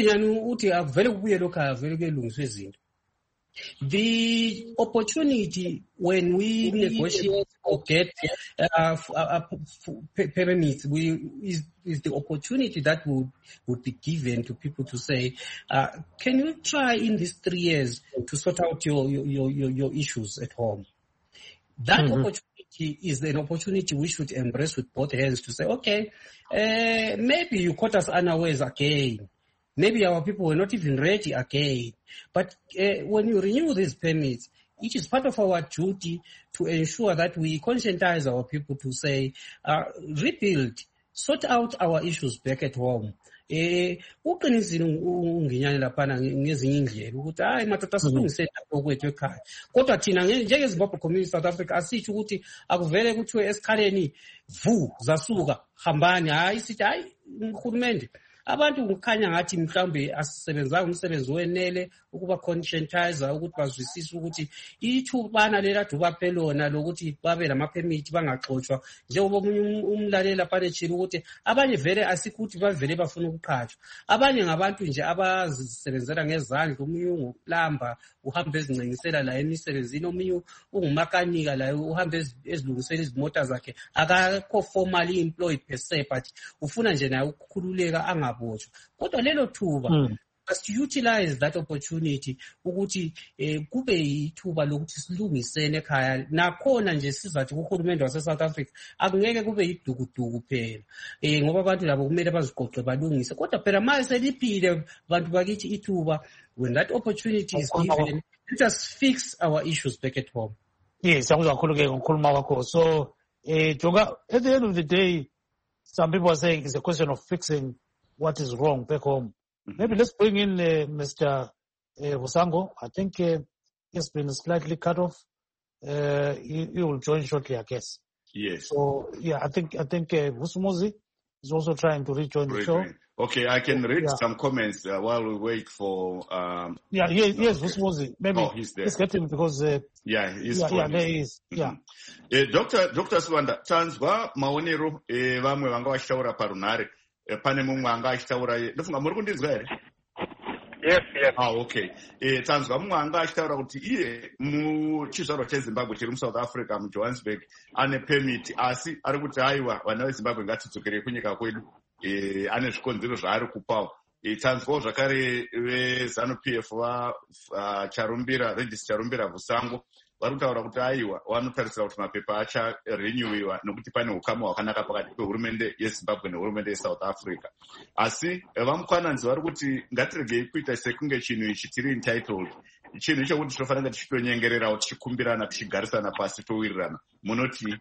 The opportunity when we negotiate or get uh, uh, permits, we is, is the opportunity that would would be given to people to say, uh, can you try in these three years to sort out your your your, your issues at home? That mm-hmm. opportunity is an opportunity we should embrace with both hands to say, okay, uh, maybe you caught us unawares again. Maybe our people were not even ready again. But uh, when you renew these permits, it is part of our duty to ensure that we conscientize our people to say, uh, rebuild, sort out our issues back at home. Eh uqinisile unginyane laphana ngezinye indlela ukuthi hayi madoda silungisele okwethu ekhaya kodwa thina njenge Zimbabwe Community South Africa asithi ukuthi akuvele kuthiwe esikhaleni vu zasuka hambani hayi sithi hayi uhulumende abantu ukukhanya ngathi mhlambe asisebenzanga umsebenzi wenele ukuba conscientizer ukuthi bazwisise ukuthi ithubana lela duba pelona lokuthi babe lama permit bangaxoxwa njengoba umunye umlalela phane chilo ukuthi abanye vele asikuthi bavele bafuna ukuqhatshwa abanye ngabantu nje abazisebenzela ngezandla umunye unguplamba uhamba ezincengisela la emisebenzini omunye ungumakanika la uhamba ezilungisela izimota zakhe akakho formally employed per se but ufuna nje naye ukukhululeka angabotshwa kodwa lelo thuba mm. must utilize that opportunity ukuthi eh, kube yithuba lokuthi silungisene ekhaya nakhona nje sizathi kuhulumende wase South Africa akungeke kube yidukuduku phela eh ngoba abantu labo kumele baziqoqe balungise kodwa phela manje seliphile bantu bakithi ithuba when that opportunity is given let us fix our issues back at home. Yes, akuzwa kakhulu ke ngokukhuluma kwakho. So eh Joka, at the end of the day some people are saying it's a question of fixing what is wrong back home. Mm-hmm. Maybe let's bring in uh, Mister Uh, Vusango. I think uh, he's been slightly cut off. Uh, he, he will join shortly, I guess. Yes. So yeah, I think I think uh, Vusumuzi is also trying to rejoin the show. Okay, I can read yeah. some comments uh, while we wait for. Um, yeah, he, yes, Vusumuzi. Maybe oh, he's there. let's get him because. Uh, yeah, he's yeah, yeah, there he is. Yeah. Mm-hmm. Uh, Doctor Doctor Swanda, tanzwa maonero eh, vamwe vanga vachitaura parunhare. Pane mumwe anga achitaura ndofunga muri kundinzwa here? Yes, yes. Ah, okay. Eh tanzwa mumwe anga achitaura kuti iye muchizvaro cheZimbabwe chiri muSouth Africa muJohannesburg ane permit asi ari kuti haiwa vana veZimbabwe ngatidzokere kunyika kwedu. Eh ane zvikonzero zvaari kupawo. Eh tanzwawo zvakare veZanu-P F va uh, Charumbira Regis Charumbira Vusango vari kutaura kuti aiwa vanotarisira kuti mapepa acharenewiwa nokuti pane ukama hwakanaka pakati pehurumende yeZimbabwe nehurumende yeSouth Africa. Asi vamukwananzi vari kuti ngatiregei kuita sekunge chinhu ichi tiri entitled, chinhu icho kuti tinofanira tichitonyengererawo tichikumbirana tichigarisana pasi towirirana. Munoti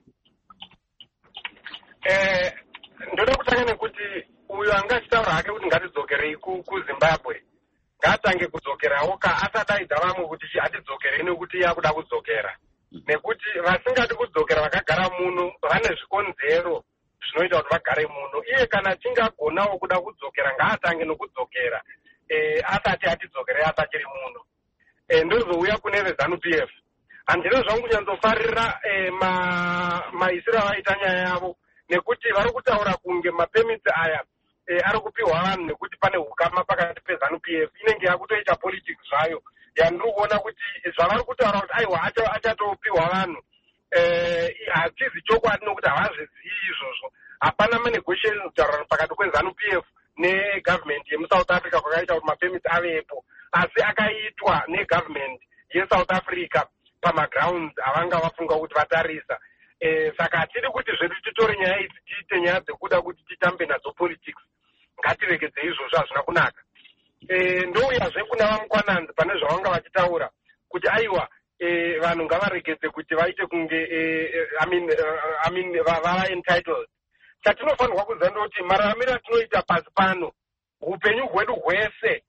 eh ndoda kutanga nekuti uyo anga achitaura hake kuti ngatidzokerei kuZimbabwe ngatange kudzokerawo ka asadaidza vamwe kuti atidzokerei nekuti yakuda kudzokera nekuti vasingadi kudzokera vakagara muno vane zvikonzero zvinoita kuti vagare muno. Iye kana achingagonawo kuda kudzokera ngaatange nokudzokera eh asati atidzokerei asachiri muno. eh, ndozouya kune vezanu P F. Handina zvangu kunyanzofarira eh, maisiro ma avaita nyaya yavo, nekuti vari kutaura kunge mapemits aya eh, ari kupiwa vanhu nekuti pane hukama pakati pezanu P F. Inenge yakutoita politics zvayo yandiri kuona kuti zvavari kutaura kuti aiwa achatopiwa vanhu eh, hatizi chokwadi nokuti havazvizivi izvozvo. Hapana manegotiations kutaura pakati kwezanu P F negovernment yemusouth Africa kwakaita kuti mapemits avepo, asi akaitwa negovernment yeSouth Africa pamagrounds avanga vafunga kuti vatarisa. Eh, saka hatidi kuti zvedu titore nyaya idzi tiite nyaya dzekuda kuti titambe nadzo politics. Ngatiregedze izvozvo hazvina kunaka. Eh, ndouyazve kuna vamukwananzi pane zvavanga vachitaura kuti aiwa eh, vanhu ngavaregedze kuti vaite kunge eh, I mean, uh, I mean, vava entitled. Chatinofanirwa kuziva ndoti mararamiro atinoita pasi pano, upenyu hwedu hwese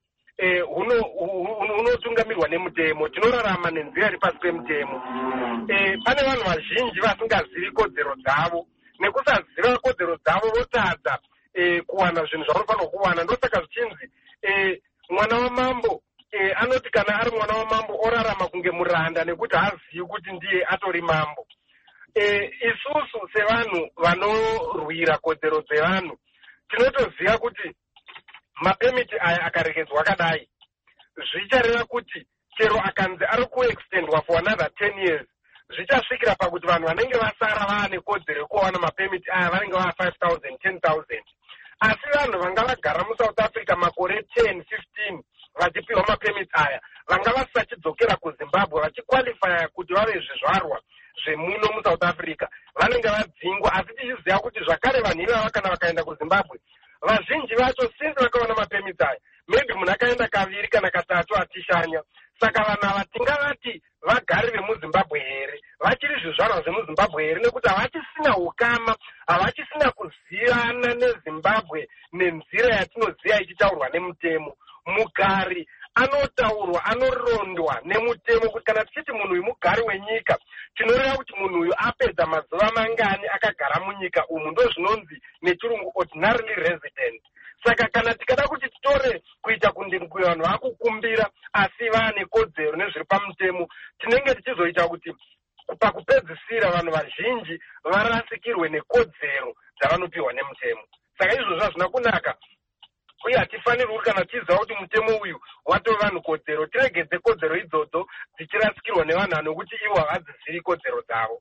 hunotungamirwa nemutemo, tinorarama nenzira iri pasi pemutemo. Pane vanhu vazhinji vasingazivi kodzero dzavo, nekusaziva kodzero dzavo votadza kuwana zvinhu zvanofanirwa kuwana. Ndosaka zvichinzi mwana wamambo anoti kana ari mwana wamambo orarama kunge muranda nekuti haazivi kuti ndiye atori mambo. Isusu sevanhu vanorwira kodzero dzevanhu tinotoziva kuti mapemiti aya akaregedzwa akadai zvichareva kuti chero akanzi ari kuextendwa for another ten years zvichasvikira pakuti vanhu vanenge vasara vaane kodzero yekuwana mapemiti aya vanenge vaa five thousand ten thousand. Asi vanhu vanga vagara muSouth Africa makore ten fifteen vachipiwa mapemiti aya vanga vasachidzokera kuZimbabwe vachikwalifya kuti vave zvizvarwa zvemuno muSouth Africa vanenge vadzingwa. Asi tichiziva kuti zvakare vanhu ivava kana vakaenda kuZimbabwe vazhinji vacho since vakaona mapemiti aya maybe munhu akaenda kaviri kana katatu atishanya. Saka vanhu ava tingavati vagari vemuZimbabwe here, vachiri zvizvarwa zvemuZimbabwe here, nekuti havachisina ukama, havachisina kuzivana neZimbabwe nenzira yatinoziva ichitaurwa nemutemo. Mugari anotaurwa anorondwa nemutemo kuti kana tichiti munhu uyu mugari wenyika tinoreva kuti munhu uyu apedza mazuva mangani akagara munyika umu, ndo zvinonzi nechirungu ordinarily resident. Saka kana tikada kuti titore kuita kundinguya vanhu vakukumbira asi vaane kodzero nezviri pamutemo, tinenge tichizoita kuti pakupedzisira vanhu vazhinji varasikirwe nekodzero dzavanopiwa nemutemo. Saka izvozvo hazvina kunaka, uye hatifanirwi kuti kana tiziva kuti mutemo uyu watova vanhu kodzero tiregedze kodzero idzodzo dzichirasikirwa nevanhu nokuti ivo havadzizivi kodzero dzavo.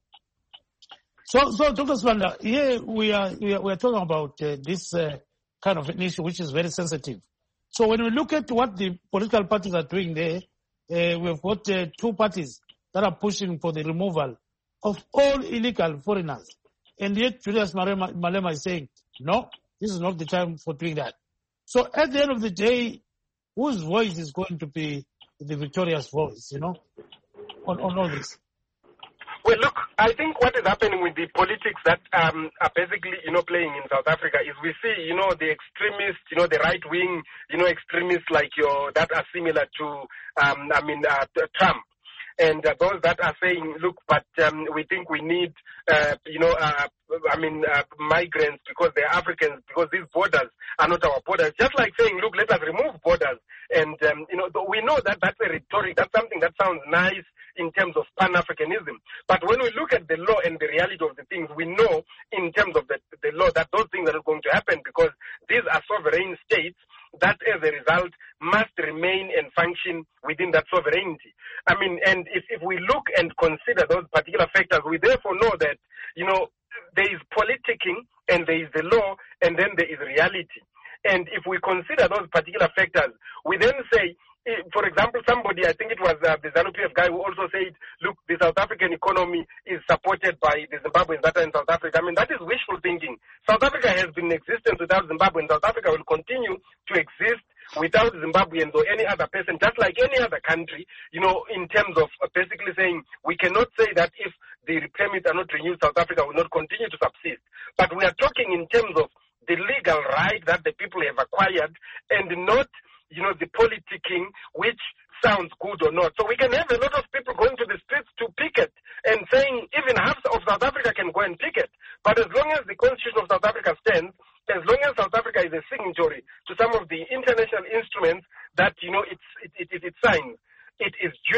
So, so Doctor Sibanda, here we are, we are, we are talking about uh, this uh, kind of an issue which is very sensitive. So when we look at what the political parties are doing there, uh, we've got uh, two parties that are pushing for the removal of all illegal foreigners. And yet Julius Malema, Malema is saying, no, this is not the time for doing that. So at the end of the day, whose voice is going to be the victorious voice, you know, on, on all this? Well, look, I think what is happening with the politics that um, are basically, you know, playing in South Africa is we see, you know, the extremists, you know, the right-wing, you know, extremists like your, that are similar to, um, I mean, uh, Trump. And uh, those that are saying, look, but um, we think we need, uh, you know, uh, I mean, uh, migrants because they're Africans, because these borders are not our borders. Just like saying, look, let us remove borders. And, um, you know, we know that that's a rhetoric. That's something that sounds nice in terms of Pan-Africanism. But when we look at the law and the reality of the things, we know in terms of the, the law that those things are not going to happen because these are sovereign states that as a result must remain and function within that sovereignty. I mean, and if, if we look and consider those particular factors, we therefore know that, you know, there is politicking and there is the law and then there is reality. And if we consider those particular factors, we then say, for example, somebody, I think it was uh, the ZANU P F guy who also said, look, the South African economy is supported by the Zimbabweans that are in South Africa. I mean, that is wishful thinking. South Africa has been in existence without Zimbabwe, and South Africa will continue to exist without Zimbabweans or any other person, just like any other country, you know, in terms of basically saying we cannot say that if the permits are not renewed, South Africa will not continue to subsist. But we are talking in terms of the legal right that the people have acquired and not, you know, the politicking, which sounds good or not. So we can have a lot of people going to the streets to picket and saying even half of South Africa can go and picket. But as long as the Constitution of South Africa stands, as long as South Africa is a signatory to some of the international instruments that, you know, it's, it, it, it, it signs, it is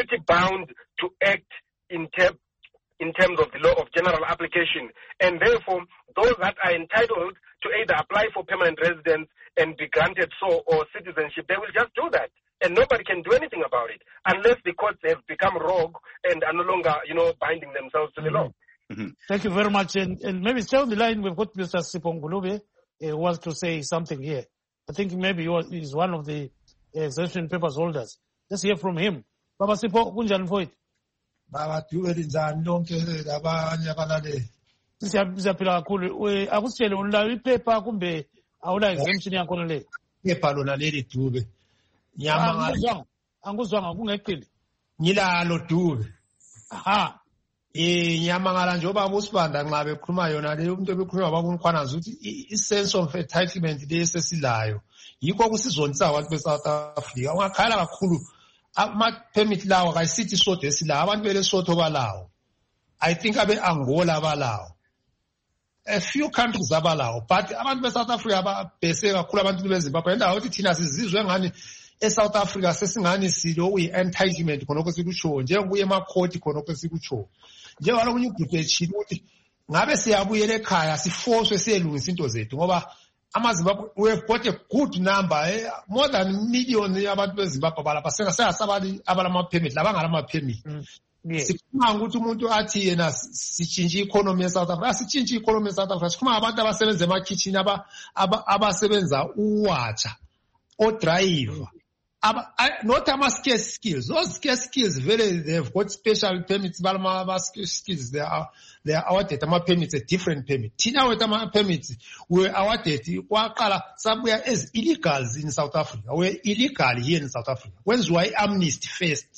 apply for permanent residence and be granted so or citizenship, they will just do that. And nobody can do anything about it unless the courts have become rogue and are no longer, you know, binding themselves to the law. Mm-hmm. Thank you very much. And, and maybe stay on the line. We've got Mister Sipho Ngulube uh, who wants to say something here. I think maybe he was, he's one of the uh, exemption papers holders. Let's hear from him. Baba Sipho, kunjani mfowethu? Baba duweli njani lonke labanye abalaleli? Siyaphila kakhulu. Akusitshele ulayo iphepha kumbe awula exemption yakho le? Iphepha lona leli Dube. Nyama anguzwanga kungeqile. Ngilalo Dube. Aha. Eh nyama ngala njoba busibanda nxa bekhuluma yona le umuntu ebekhuluma bakunkhwanaza ukuthi i sense of entitlement lesesilayo yikho kusizonisa abantu be South Africa ungakhala kakhulu ama permit lawo kayisithi sodwa esilayo abantu bele Sotho balawo. I think abe Angola balawo. A few countries abalawo, but abantu be South Africa babhese kakhulu abantu be Zimbabwe endawo ukuthi thina sizizwe ngani e South Africa sesingani silo uyi entitlement khonoko sikutsho njengokuye emakhoti khonoko sikutsho njengalo kunye ubhuti echini ukuthi ngabe siyabuyela ekhaya sifoswe siyelungisa into zethu ngoba amaZimbabwe we have got a good number eh, more than million yabantu beZimbabwe balapha sengasabali abalama permit labangala ama permit. Sikhuluma ukuthi umuntu athi yena sichintshe economy ye South Africa asichintshe economy ye South Africa sikhuluma abantu abasebenza ema kitchen aba abasebenza uwatsha o driver aba not ama scarce skills. Those scarce skills very they have got special permits balama skills they are they are awarded ama permits a different permit thina with ama permits we awarded kwaqala sabuya as illegals in South Africa we illegal here in South Africa kwenziwa amnesty first.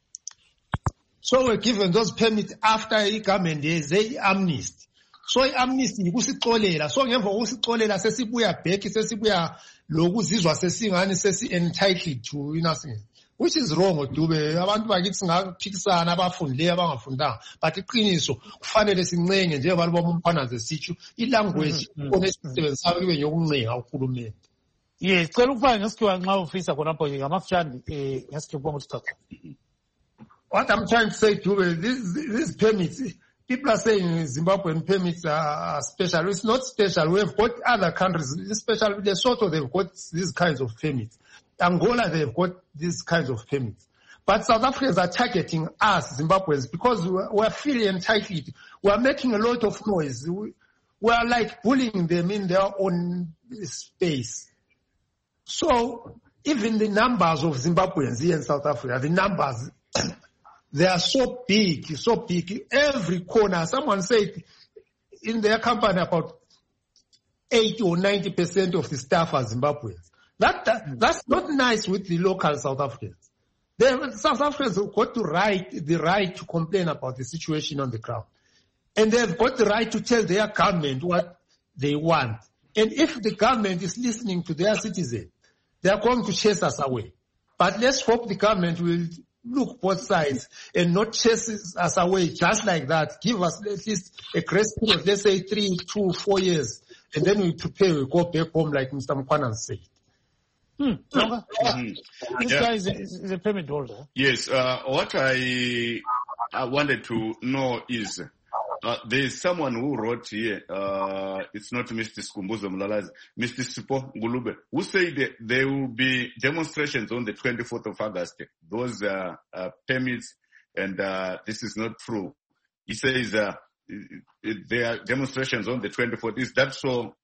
So we're given those permits after the government they amnesty. So amnesty kusixolela so ngemva kokusixolela sesibuya back sesibuya lokuzizwa sesingani sesi entitled to nothing, which is wrong Dube. Abantu bakithi singaphikisana abafundile abangafundanga but iqiniso kufanele sincenge nje abantu bomphanaze sithu ilanguage onesebenzisa kube yokuncenga uhulumeni. Yes, cela ukufaka ngesikhiwa nxa ufisa khonapho ke ngamafshandi eh ngesikhiwa ukuthi chacha. What I'm trying to say Dube, these these permits people are saying Zimbabwean permits are special. It's not special. We have got other countries, especially Lesotho, they've got these kinds of permits. Angola, they've got these kinds of permits. But South Africans are targeting us, Zimbabweans, because we're feeling entitled. We're making a lot of noise. We, we're like bullying them in their own space. So even the numbers of Zimbabweans here in South Africa, the numbers, they are so big, so big. Every corner, someone said in their company about eighty or ninety percent of the staff are Zimbabweans. That, that that's not nice with the local South Africans. The South Africans have got to right, the right to complain about the situation on the ground. And they've got the right to tell their government what they want. And if the government is listening to their citizens, they are going to chase us away. But let's hope the government will look both sides and not chase us away just like that. Give us at least a grace period, let's say three, two, four years, and then we prepare, we go back home like Mister Mkwana said. Hmm. Mm-hmm. This yeah. guy is a, is a permit holder. Yes. Uh, what I I wanted to know is uh, there is someone who wrote here. Uh, it's not Mister Skumbuzo Mlalazi, Mister Sipho Ngulube, who said that there will be demonstrations on the twenty-fourth of August. Those uh, uh, permits, and uh, this is not true. He says uh, there are demonstrations on the twenty-fourth. Is that so?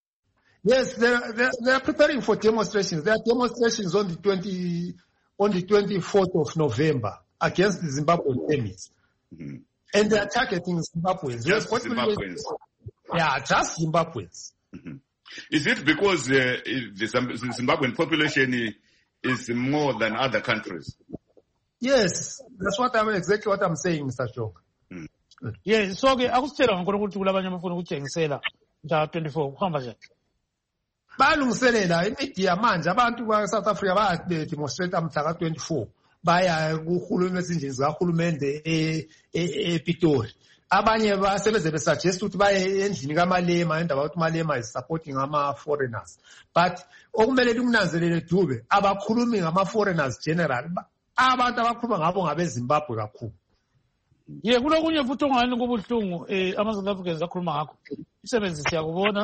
Yes, they are, they, are, they are preparing for demonstrations. There are demonstrations on the twenty on the twenty-fourth of November against the Zimbabwean permits, mm-hmm. and they are targeting Zimbabweans. Just yes, Zimbabweans. Yeah, just Zimbabweans. Mm-hmm. Is it because uh, the Zimbabwean population is more than other countries? Yes, that's what I'm exactly what I'm saying, Mister Joke. Mm. Yes, so okay, akusitshela ngikho ukuthi kulabanye abafuna ukutshengisela mhla twenty-four kuhamba njani? Balungiselela imedia manje abantu ba South Africa ba demonstrate amhla ka twenty-four baya kuhulumende ezinjini zikahulumende ePitori. Abanye basebenze besuggest ukuthi baye endlini kaMalema endaba ukuthi Malema is supporting ama foreigners. But okumele likunanzelele Dube abakhulumi ngama foreigners general. Abantu abakhuluma ngabo ngabe Zimbabwe kakhulu. Ye kulokunye futhi ongani kubuhlungu eh ama South Africans akhuluma ngakho. Isebenzi siyakubona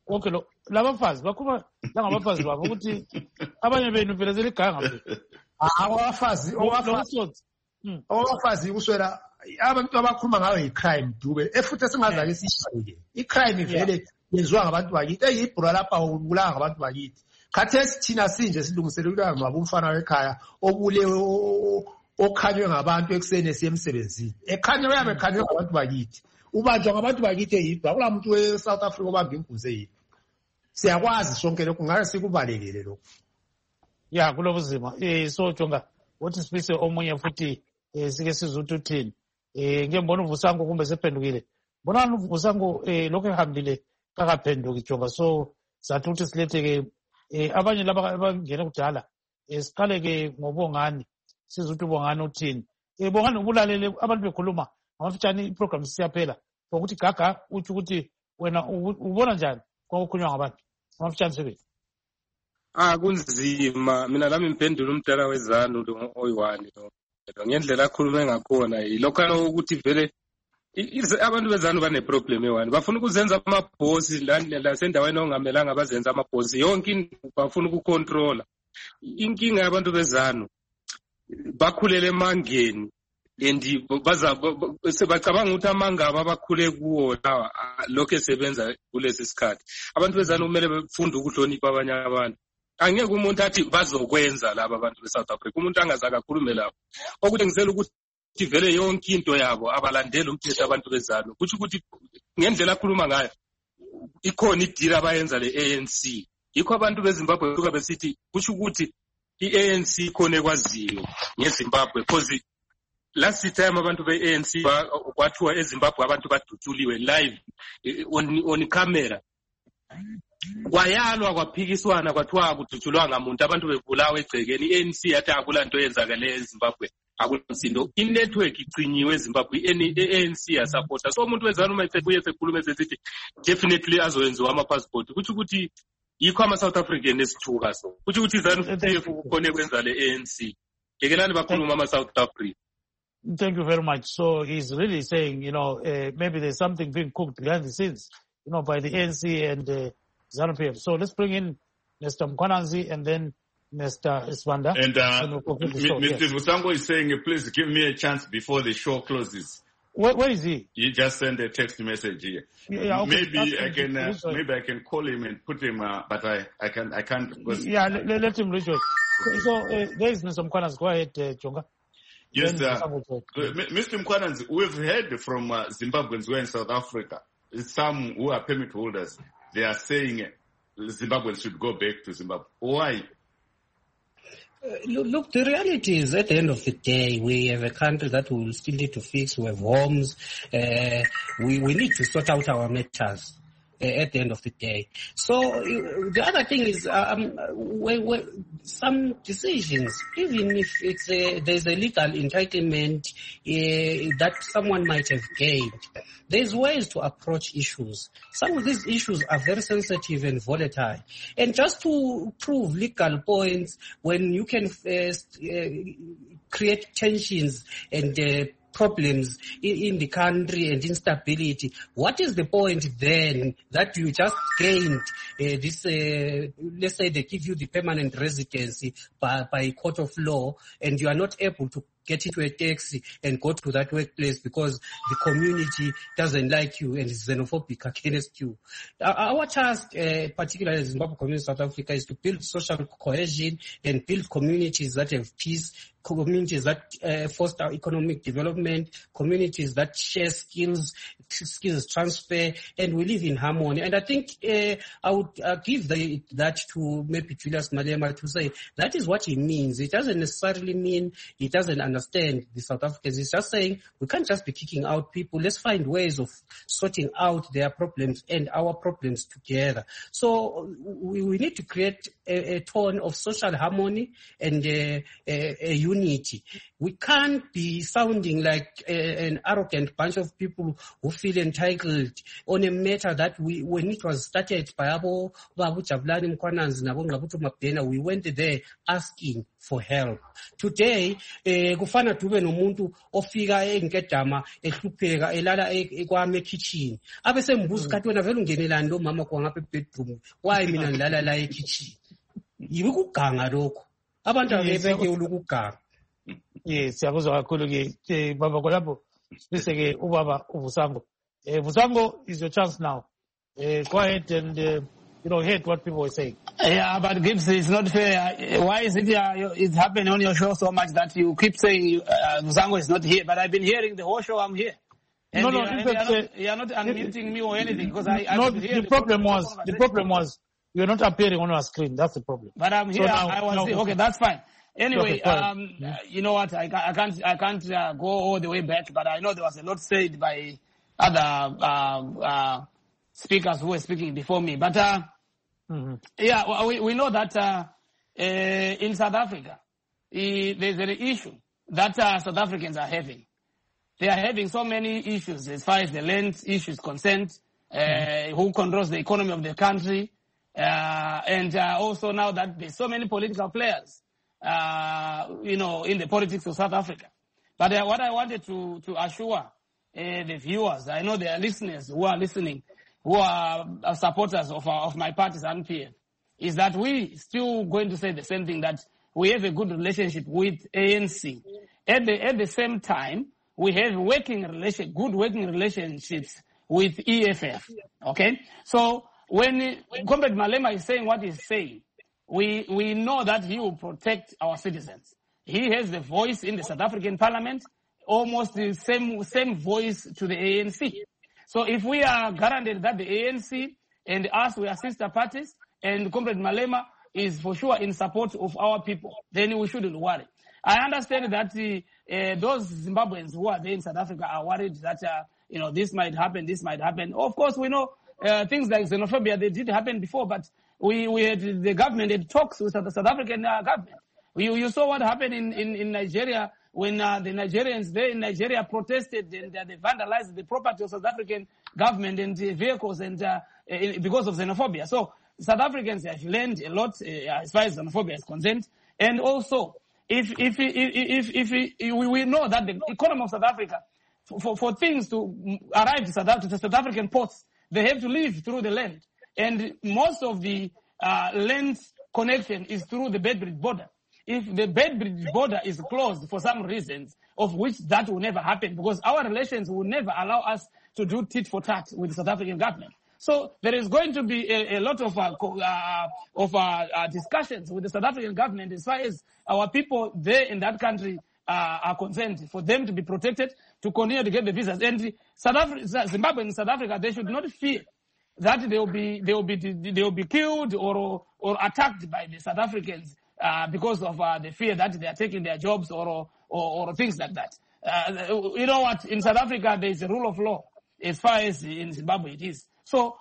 okay lo labafazi bakhuluma langabafazi babo ukuthi abanye benu phela seliganga abafazi abafazi abafazi kuswela abantu abakhuluma ngayo i-crime dube efuthi esingazake sishayile i-crime vele yenziwa ngabantu bakithi eyibhura lapha ubulanga ngabantu bakithi khathesi thina sinje silungiselelwa ngaba umfana wekhaya obulewe okhanywe ngabantu ekuseni esiyemsebenzini ekhanywe uyabe ekhanywe ngabantu bakithi ubanjwa ngabantu bakithi eyibhura kula muntu we-South Africa obamba inkunzi eyibhura siyakwazi sonke lokhu ngake sikubalekele lokhu ya kulobuzima eh so jonga wathi sipise omunye futhi eh sike sizuthi uthini eh ngiyembona uvusango kumbe sephendukile bona uvusango eh lokho ehambile kakaphenduki jonga so sathi ukuthi siletheke eh abanye laba abangena kudala esiqale ke ngobongani sizuthi ubongani uthini eh bongani ubulalele abantu bekhuluma amafitshane iprogram siyaphela ukuthi gaga uthi ukuthi wena ubona njani kwakukhulunywa ngabantu amafitshane sebe Ah kunzima mina lami impendula umdala wezanu lo oyiwani lo ngendlela akhulume ngakhona yilokho ukuthi vele abantu bezanu bane problem ewani bafuna ukuzenza amabhosi la sendaweni ongamelanga bazenza amabhosi yonke bafuna ukucontrola inkinga yabantu bezanu bakhulele emangeni endi baza sebacabanga ukuthi amangaba abakhule kuwo lawa lokho esebenza kulesi sikhathi abantu bezanu kumele befunde ukuhlonipha abanye abantu angeke umuntu athi bazokwenza laba abantu beSouth Africa umuntu angazaka akhulume lapho okuthi ngisela ukuthi vele yonke into yabo abalandela umthetho abantu bezalo kuthi ukuthi ngendlela akhuluma ngayo ikhona idira abayenza le-A N C yikho abantu beZimbabwe kuka besithi kuthi ukuthi i-A N C ikhona ekwaziyo ngeZimbabwe because last time abantu be-A N C kwathiwa eZimbabwe abantu badutshuliwe live on on camera kwayalwa kwaphikiswana kwathiwa kudutshulwa ngamuntu abantu bebulawa egcekeni i-A N C yathi akulanto yenzakale eZimbabwe akunsindo inetwork icinyiwe eZimbabwe i-A N C yasupporta so umuntu wezana uma esebuye sekhuluma esithi definitely azoyenziwa ama-passport kuthi ukuthi yikho ama-South African esithuka so kuthi ukuthi ZANU-P F kukhona kwenza le-A N C yekelani bakhuluma ama-South Africa. Thank you very much. So he's really saying, you know, uh, maybe there's something being cooked behind the scenes, you know, by the A N C and uh, ZANU-P F. So let's bring in Mister Mkhwananzi and then Mister Isibanda. And uh, Mister Vusango is saying, please give me a chance before the show closes. Where, where is he? He just sent a text message here. Yeah, okay. Maybe I can, uh, maybe I can call him and put him, uh, but I, I can, I can't. Yeah, let, let him rejoice. So uh, there is Mister Mkhwananzi. Go ahead, uh, Jonga. Yes, uh, Mister Mkhwananzi, we've heard from uh, Zimbabweans who are in South Africa, some who are permit holders, they are saying Zimbabweans should go back to Zimbabwe. Why? Uh, look, the reality is at the end of the day, we have a country that we will still need to fix. We have homes. Uh, we, we need to sort out our matters uh, at the end of the day. So uh, the other thing is um, when, when some decisions, even if it's a, there's a legal entitlement uh, that someone might have gained, there's ways to approach issues. Some of these issues are very sensitive and volatile. And just to prove legal points, when you can uh, uh, create tensions and uh, problems in, in the country and instability, what is the point then that you just gained uh, this, uh, let's say they give you the permanent residency by, by a court of law and you are not able to get into a taxi and go to that workplace because the community doesn't like you and is xenophobic against you. Our task, uh, particularly as Zimbabwe community South Africa, is to build social cohesion and build communities that have peace, communities that uh, foster economic development, communities that share skills, skills transfer, and we live in harmony. And I think uh, I would uh, give the, that to maybe Julius Malema to say that is what he means. It doesn't necessarily mean he doesn't understand the South Africans. He's just saying we can't just be kicking out people. Let's find ways of sorting out their problems and our problems together. So we, we need to create a, a tone of social harmony and a, a, a unity. We can't be sounding like a, an arrogant bunch of people who feel entitled on a matter that we, when it was started by Abo Babu Jabulani Mkhwananzi Nabo Ngqabutho Mabhena, we went there asking for help. Today, eh, kufana tube nomuntu ofika engedama ehlupheka elala kwame kitchen. Abe sembuza kathi wena vele ungenelani lo mama kwa ngapha bedroom. Why mina ngilala la e kitchen? Yibe kuganga lokho. Abantu abebeke ulukuganga. Yes, siyakuzwa kakhulu ke baba kolapho bese ke ubaba uVusango. Eh Vusango, is your chance now. Eh go ahead and uh, you know hear what people are saying. Yeah, but Gibbs, it's not fair. Why is it uh, it's happening on your show so much that you keep saying you, uh, Vusango is not here? But I've been hearing the whole show. I'm here. And no, no, you, and fact, you're, not, you're not unmuting me or anything because I. I no, the problem was the problem was you're not appearing on our screen. That's the problem. But I'm here. So now, I was now, here. Okay, that's fine. Anyway, okay, um, yeah. you know what? I, I can't I can't uh, go all the way back, but I know there was a lot said by other uh, uh, speakers who were speaking before me. But uh, mm-hmm. yeah, we we know that uh, uh, in South Africa, uh, there's an issue that uh, South Africans are having. They are having so many issues as far as the land issues concerned. Uh, mm-hmm. Who controls the economy of the country, uh, and uh, also now that there's so many political players. Uh, you know, in the politics of South Africa. But uh, what I wanted to, to assure uh, the viewers, I know there are listeners who are listening, who are, are supporters of, our, of my party's N P F, is that we still going to say the same thing, that we have a good relationship with A N C. At the, at the same time, we have working relation, good working relationships with E F F. Okay? So when Comrade Malema is saying what he's saying, We we know that he will protect our citizens. He has the voice in the South African Parliament, almost the same same voice to the A N C. So if we are guaranteed that the A N C and us, we are sister parties, and Comrade Malema is for sure in support of our people, then we shouldn't worry. I understand that uh, uh, those Zimbabweans who are there in South Africa are worried that uh, you know this might happen, this might happen. Of course, we know uh, things like xenophobia, they did happen before, but We, we had the government had talks with the South African uh, government. You, you saw what happened in, in, in Nigeria when uh, the Nigerians there in Nigeria protested and uh, they vandalized the property of South African government and uh, vehicles and uh, uh, because of xenophobia. So South Africans have learned a lot uh, as far as xenophobia is concerned. And also, if if if if, if, if we, we know that the economy of South Africa, for, for, for things to arrive to South, to South African ports, they have to live through the land. And most of the uh, land connection is through the Beitbridge border. If the Beitbridge border is closed for some reasons, of which that will never happen, because our relations will never allow us to do tit for tat with the South African government. So there is going to be a, a lot of uh, uh, of uh, uh, discussions with the South African government as far as our people there in that country uh, are concerned, for them to be protected, to continue to get the visas. And South Africa, Zimbabwe and South Africa, they should not fear that they will be they will be they will be killed or or attacked by the South Africans uh, because of uh, the fear that they are taking their jobs or or, or things like that. Uh, you know what? In South Africa, there is a rule of law as far as in Zimbabwe it is. So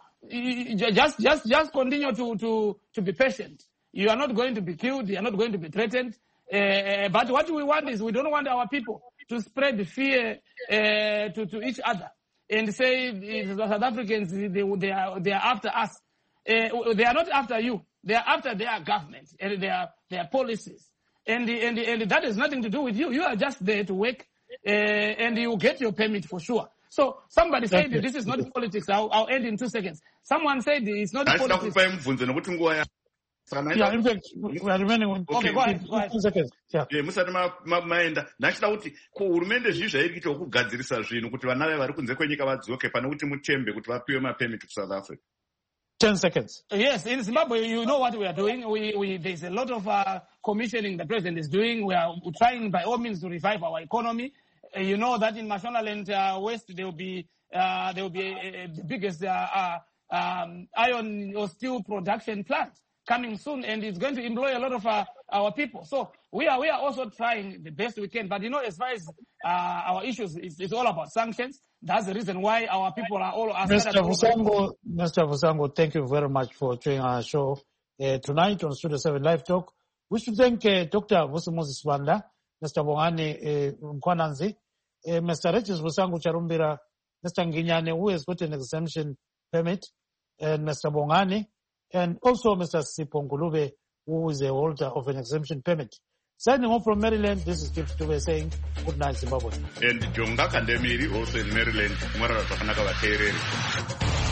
just just just continue to to to be patient. You are not going to be killed. You are not going to be threatened. Uh, but what we want is we don't want our people to spread the fear uh, to to each other. And say the South Africans, they, they are they are after us. Uh, they are not after you. They are after their government and their their policies. And the, and the, and that has nothing to do with you. You are just there to work, uh, and you get your permit for sure. So somebody said this is not politics. I'll, I'll end in two seconds. Someone said it's not politics. Yeah, in fact, we are remaining with okay, go ahead, go ahead. two seconds. Yeah. Yeah, musati maenda ndachida kuti kuhurumende zvii zvairikuita kugadzirisa zvinhu kuti vana vari kunze kwenyika vadzoke pane kuti mutembe kuti vapiwe mapemiti kuSouth Africa. ten seconds. Yes, in Zimbabwe, you know what we are doing. We, we, there's a lot of uh, commissioning the president is doing. We are trying by all means to revive our economy. Uh, you know that in Mashonaland uh, West, there will be uh, there will be a, a, the biggest uh, uh, um, iron or steel production plant coming soon, and it's going to employ a lot of uh, our people. So we are we are also trying the best we can. But you know, as far as uh, our issues, it's, it's all about sanctions. That's the reason why our people are all. Mister Vusango, Mister Vusango, thank you very much for joining our show uh, tonight on Studio seven Live Talk. We should thank uh, Doctor Vusimuzi Sibanda, Mister Bongani uh, Mkwananzi, uh, Mister Regis Vusangu Charumbira, Mister Nginyane, who has got an exemption permit, and Mister Bongani, and also Mister Sipongulube, who is a holder of an exemption permit. Signing off from Maryland, this is Gift Tube saying good night, Zimbabwe. And Jonga Kandemiri, also in Maryland, Mara Tahanaka Terere.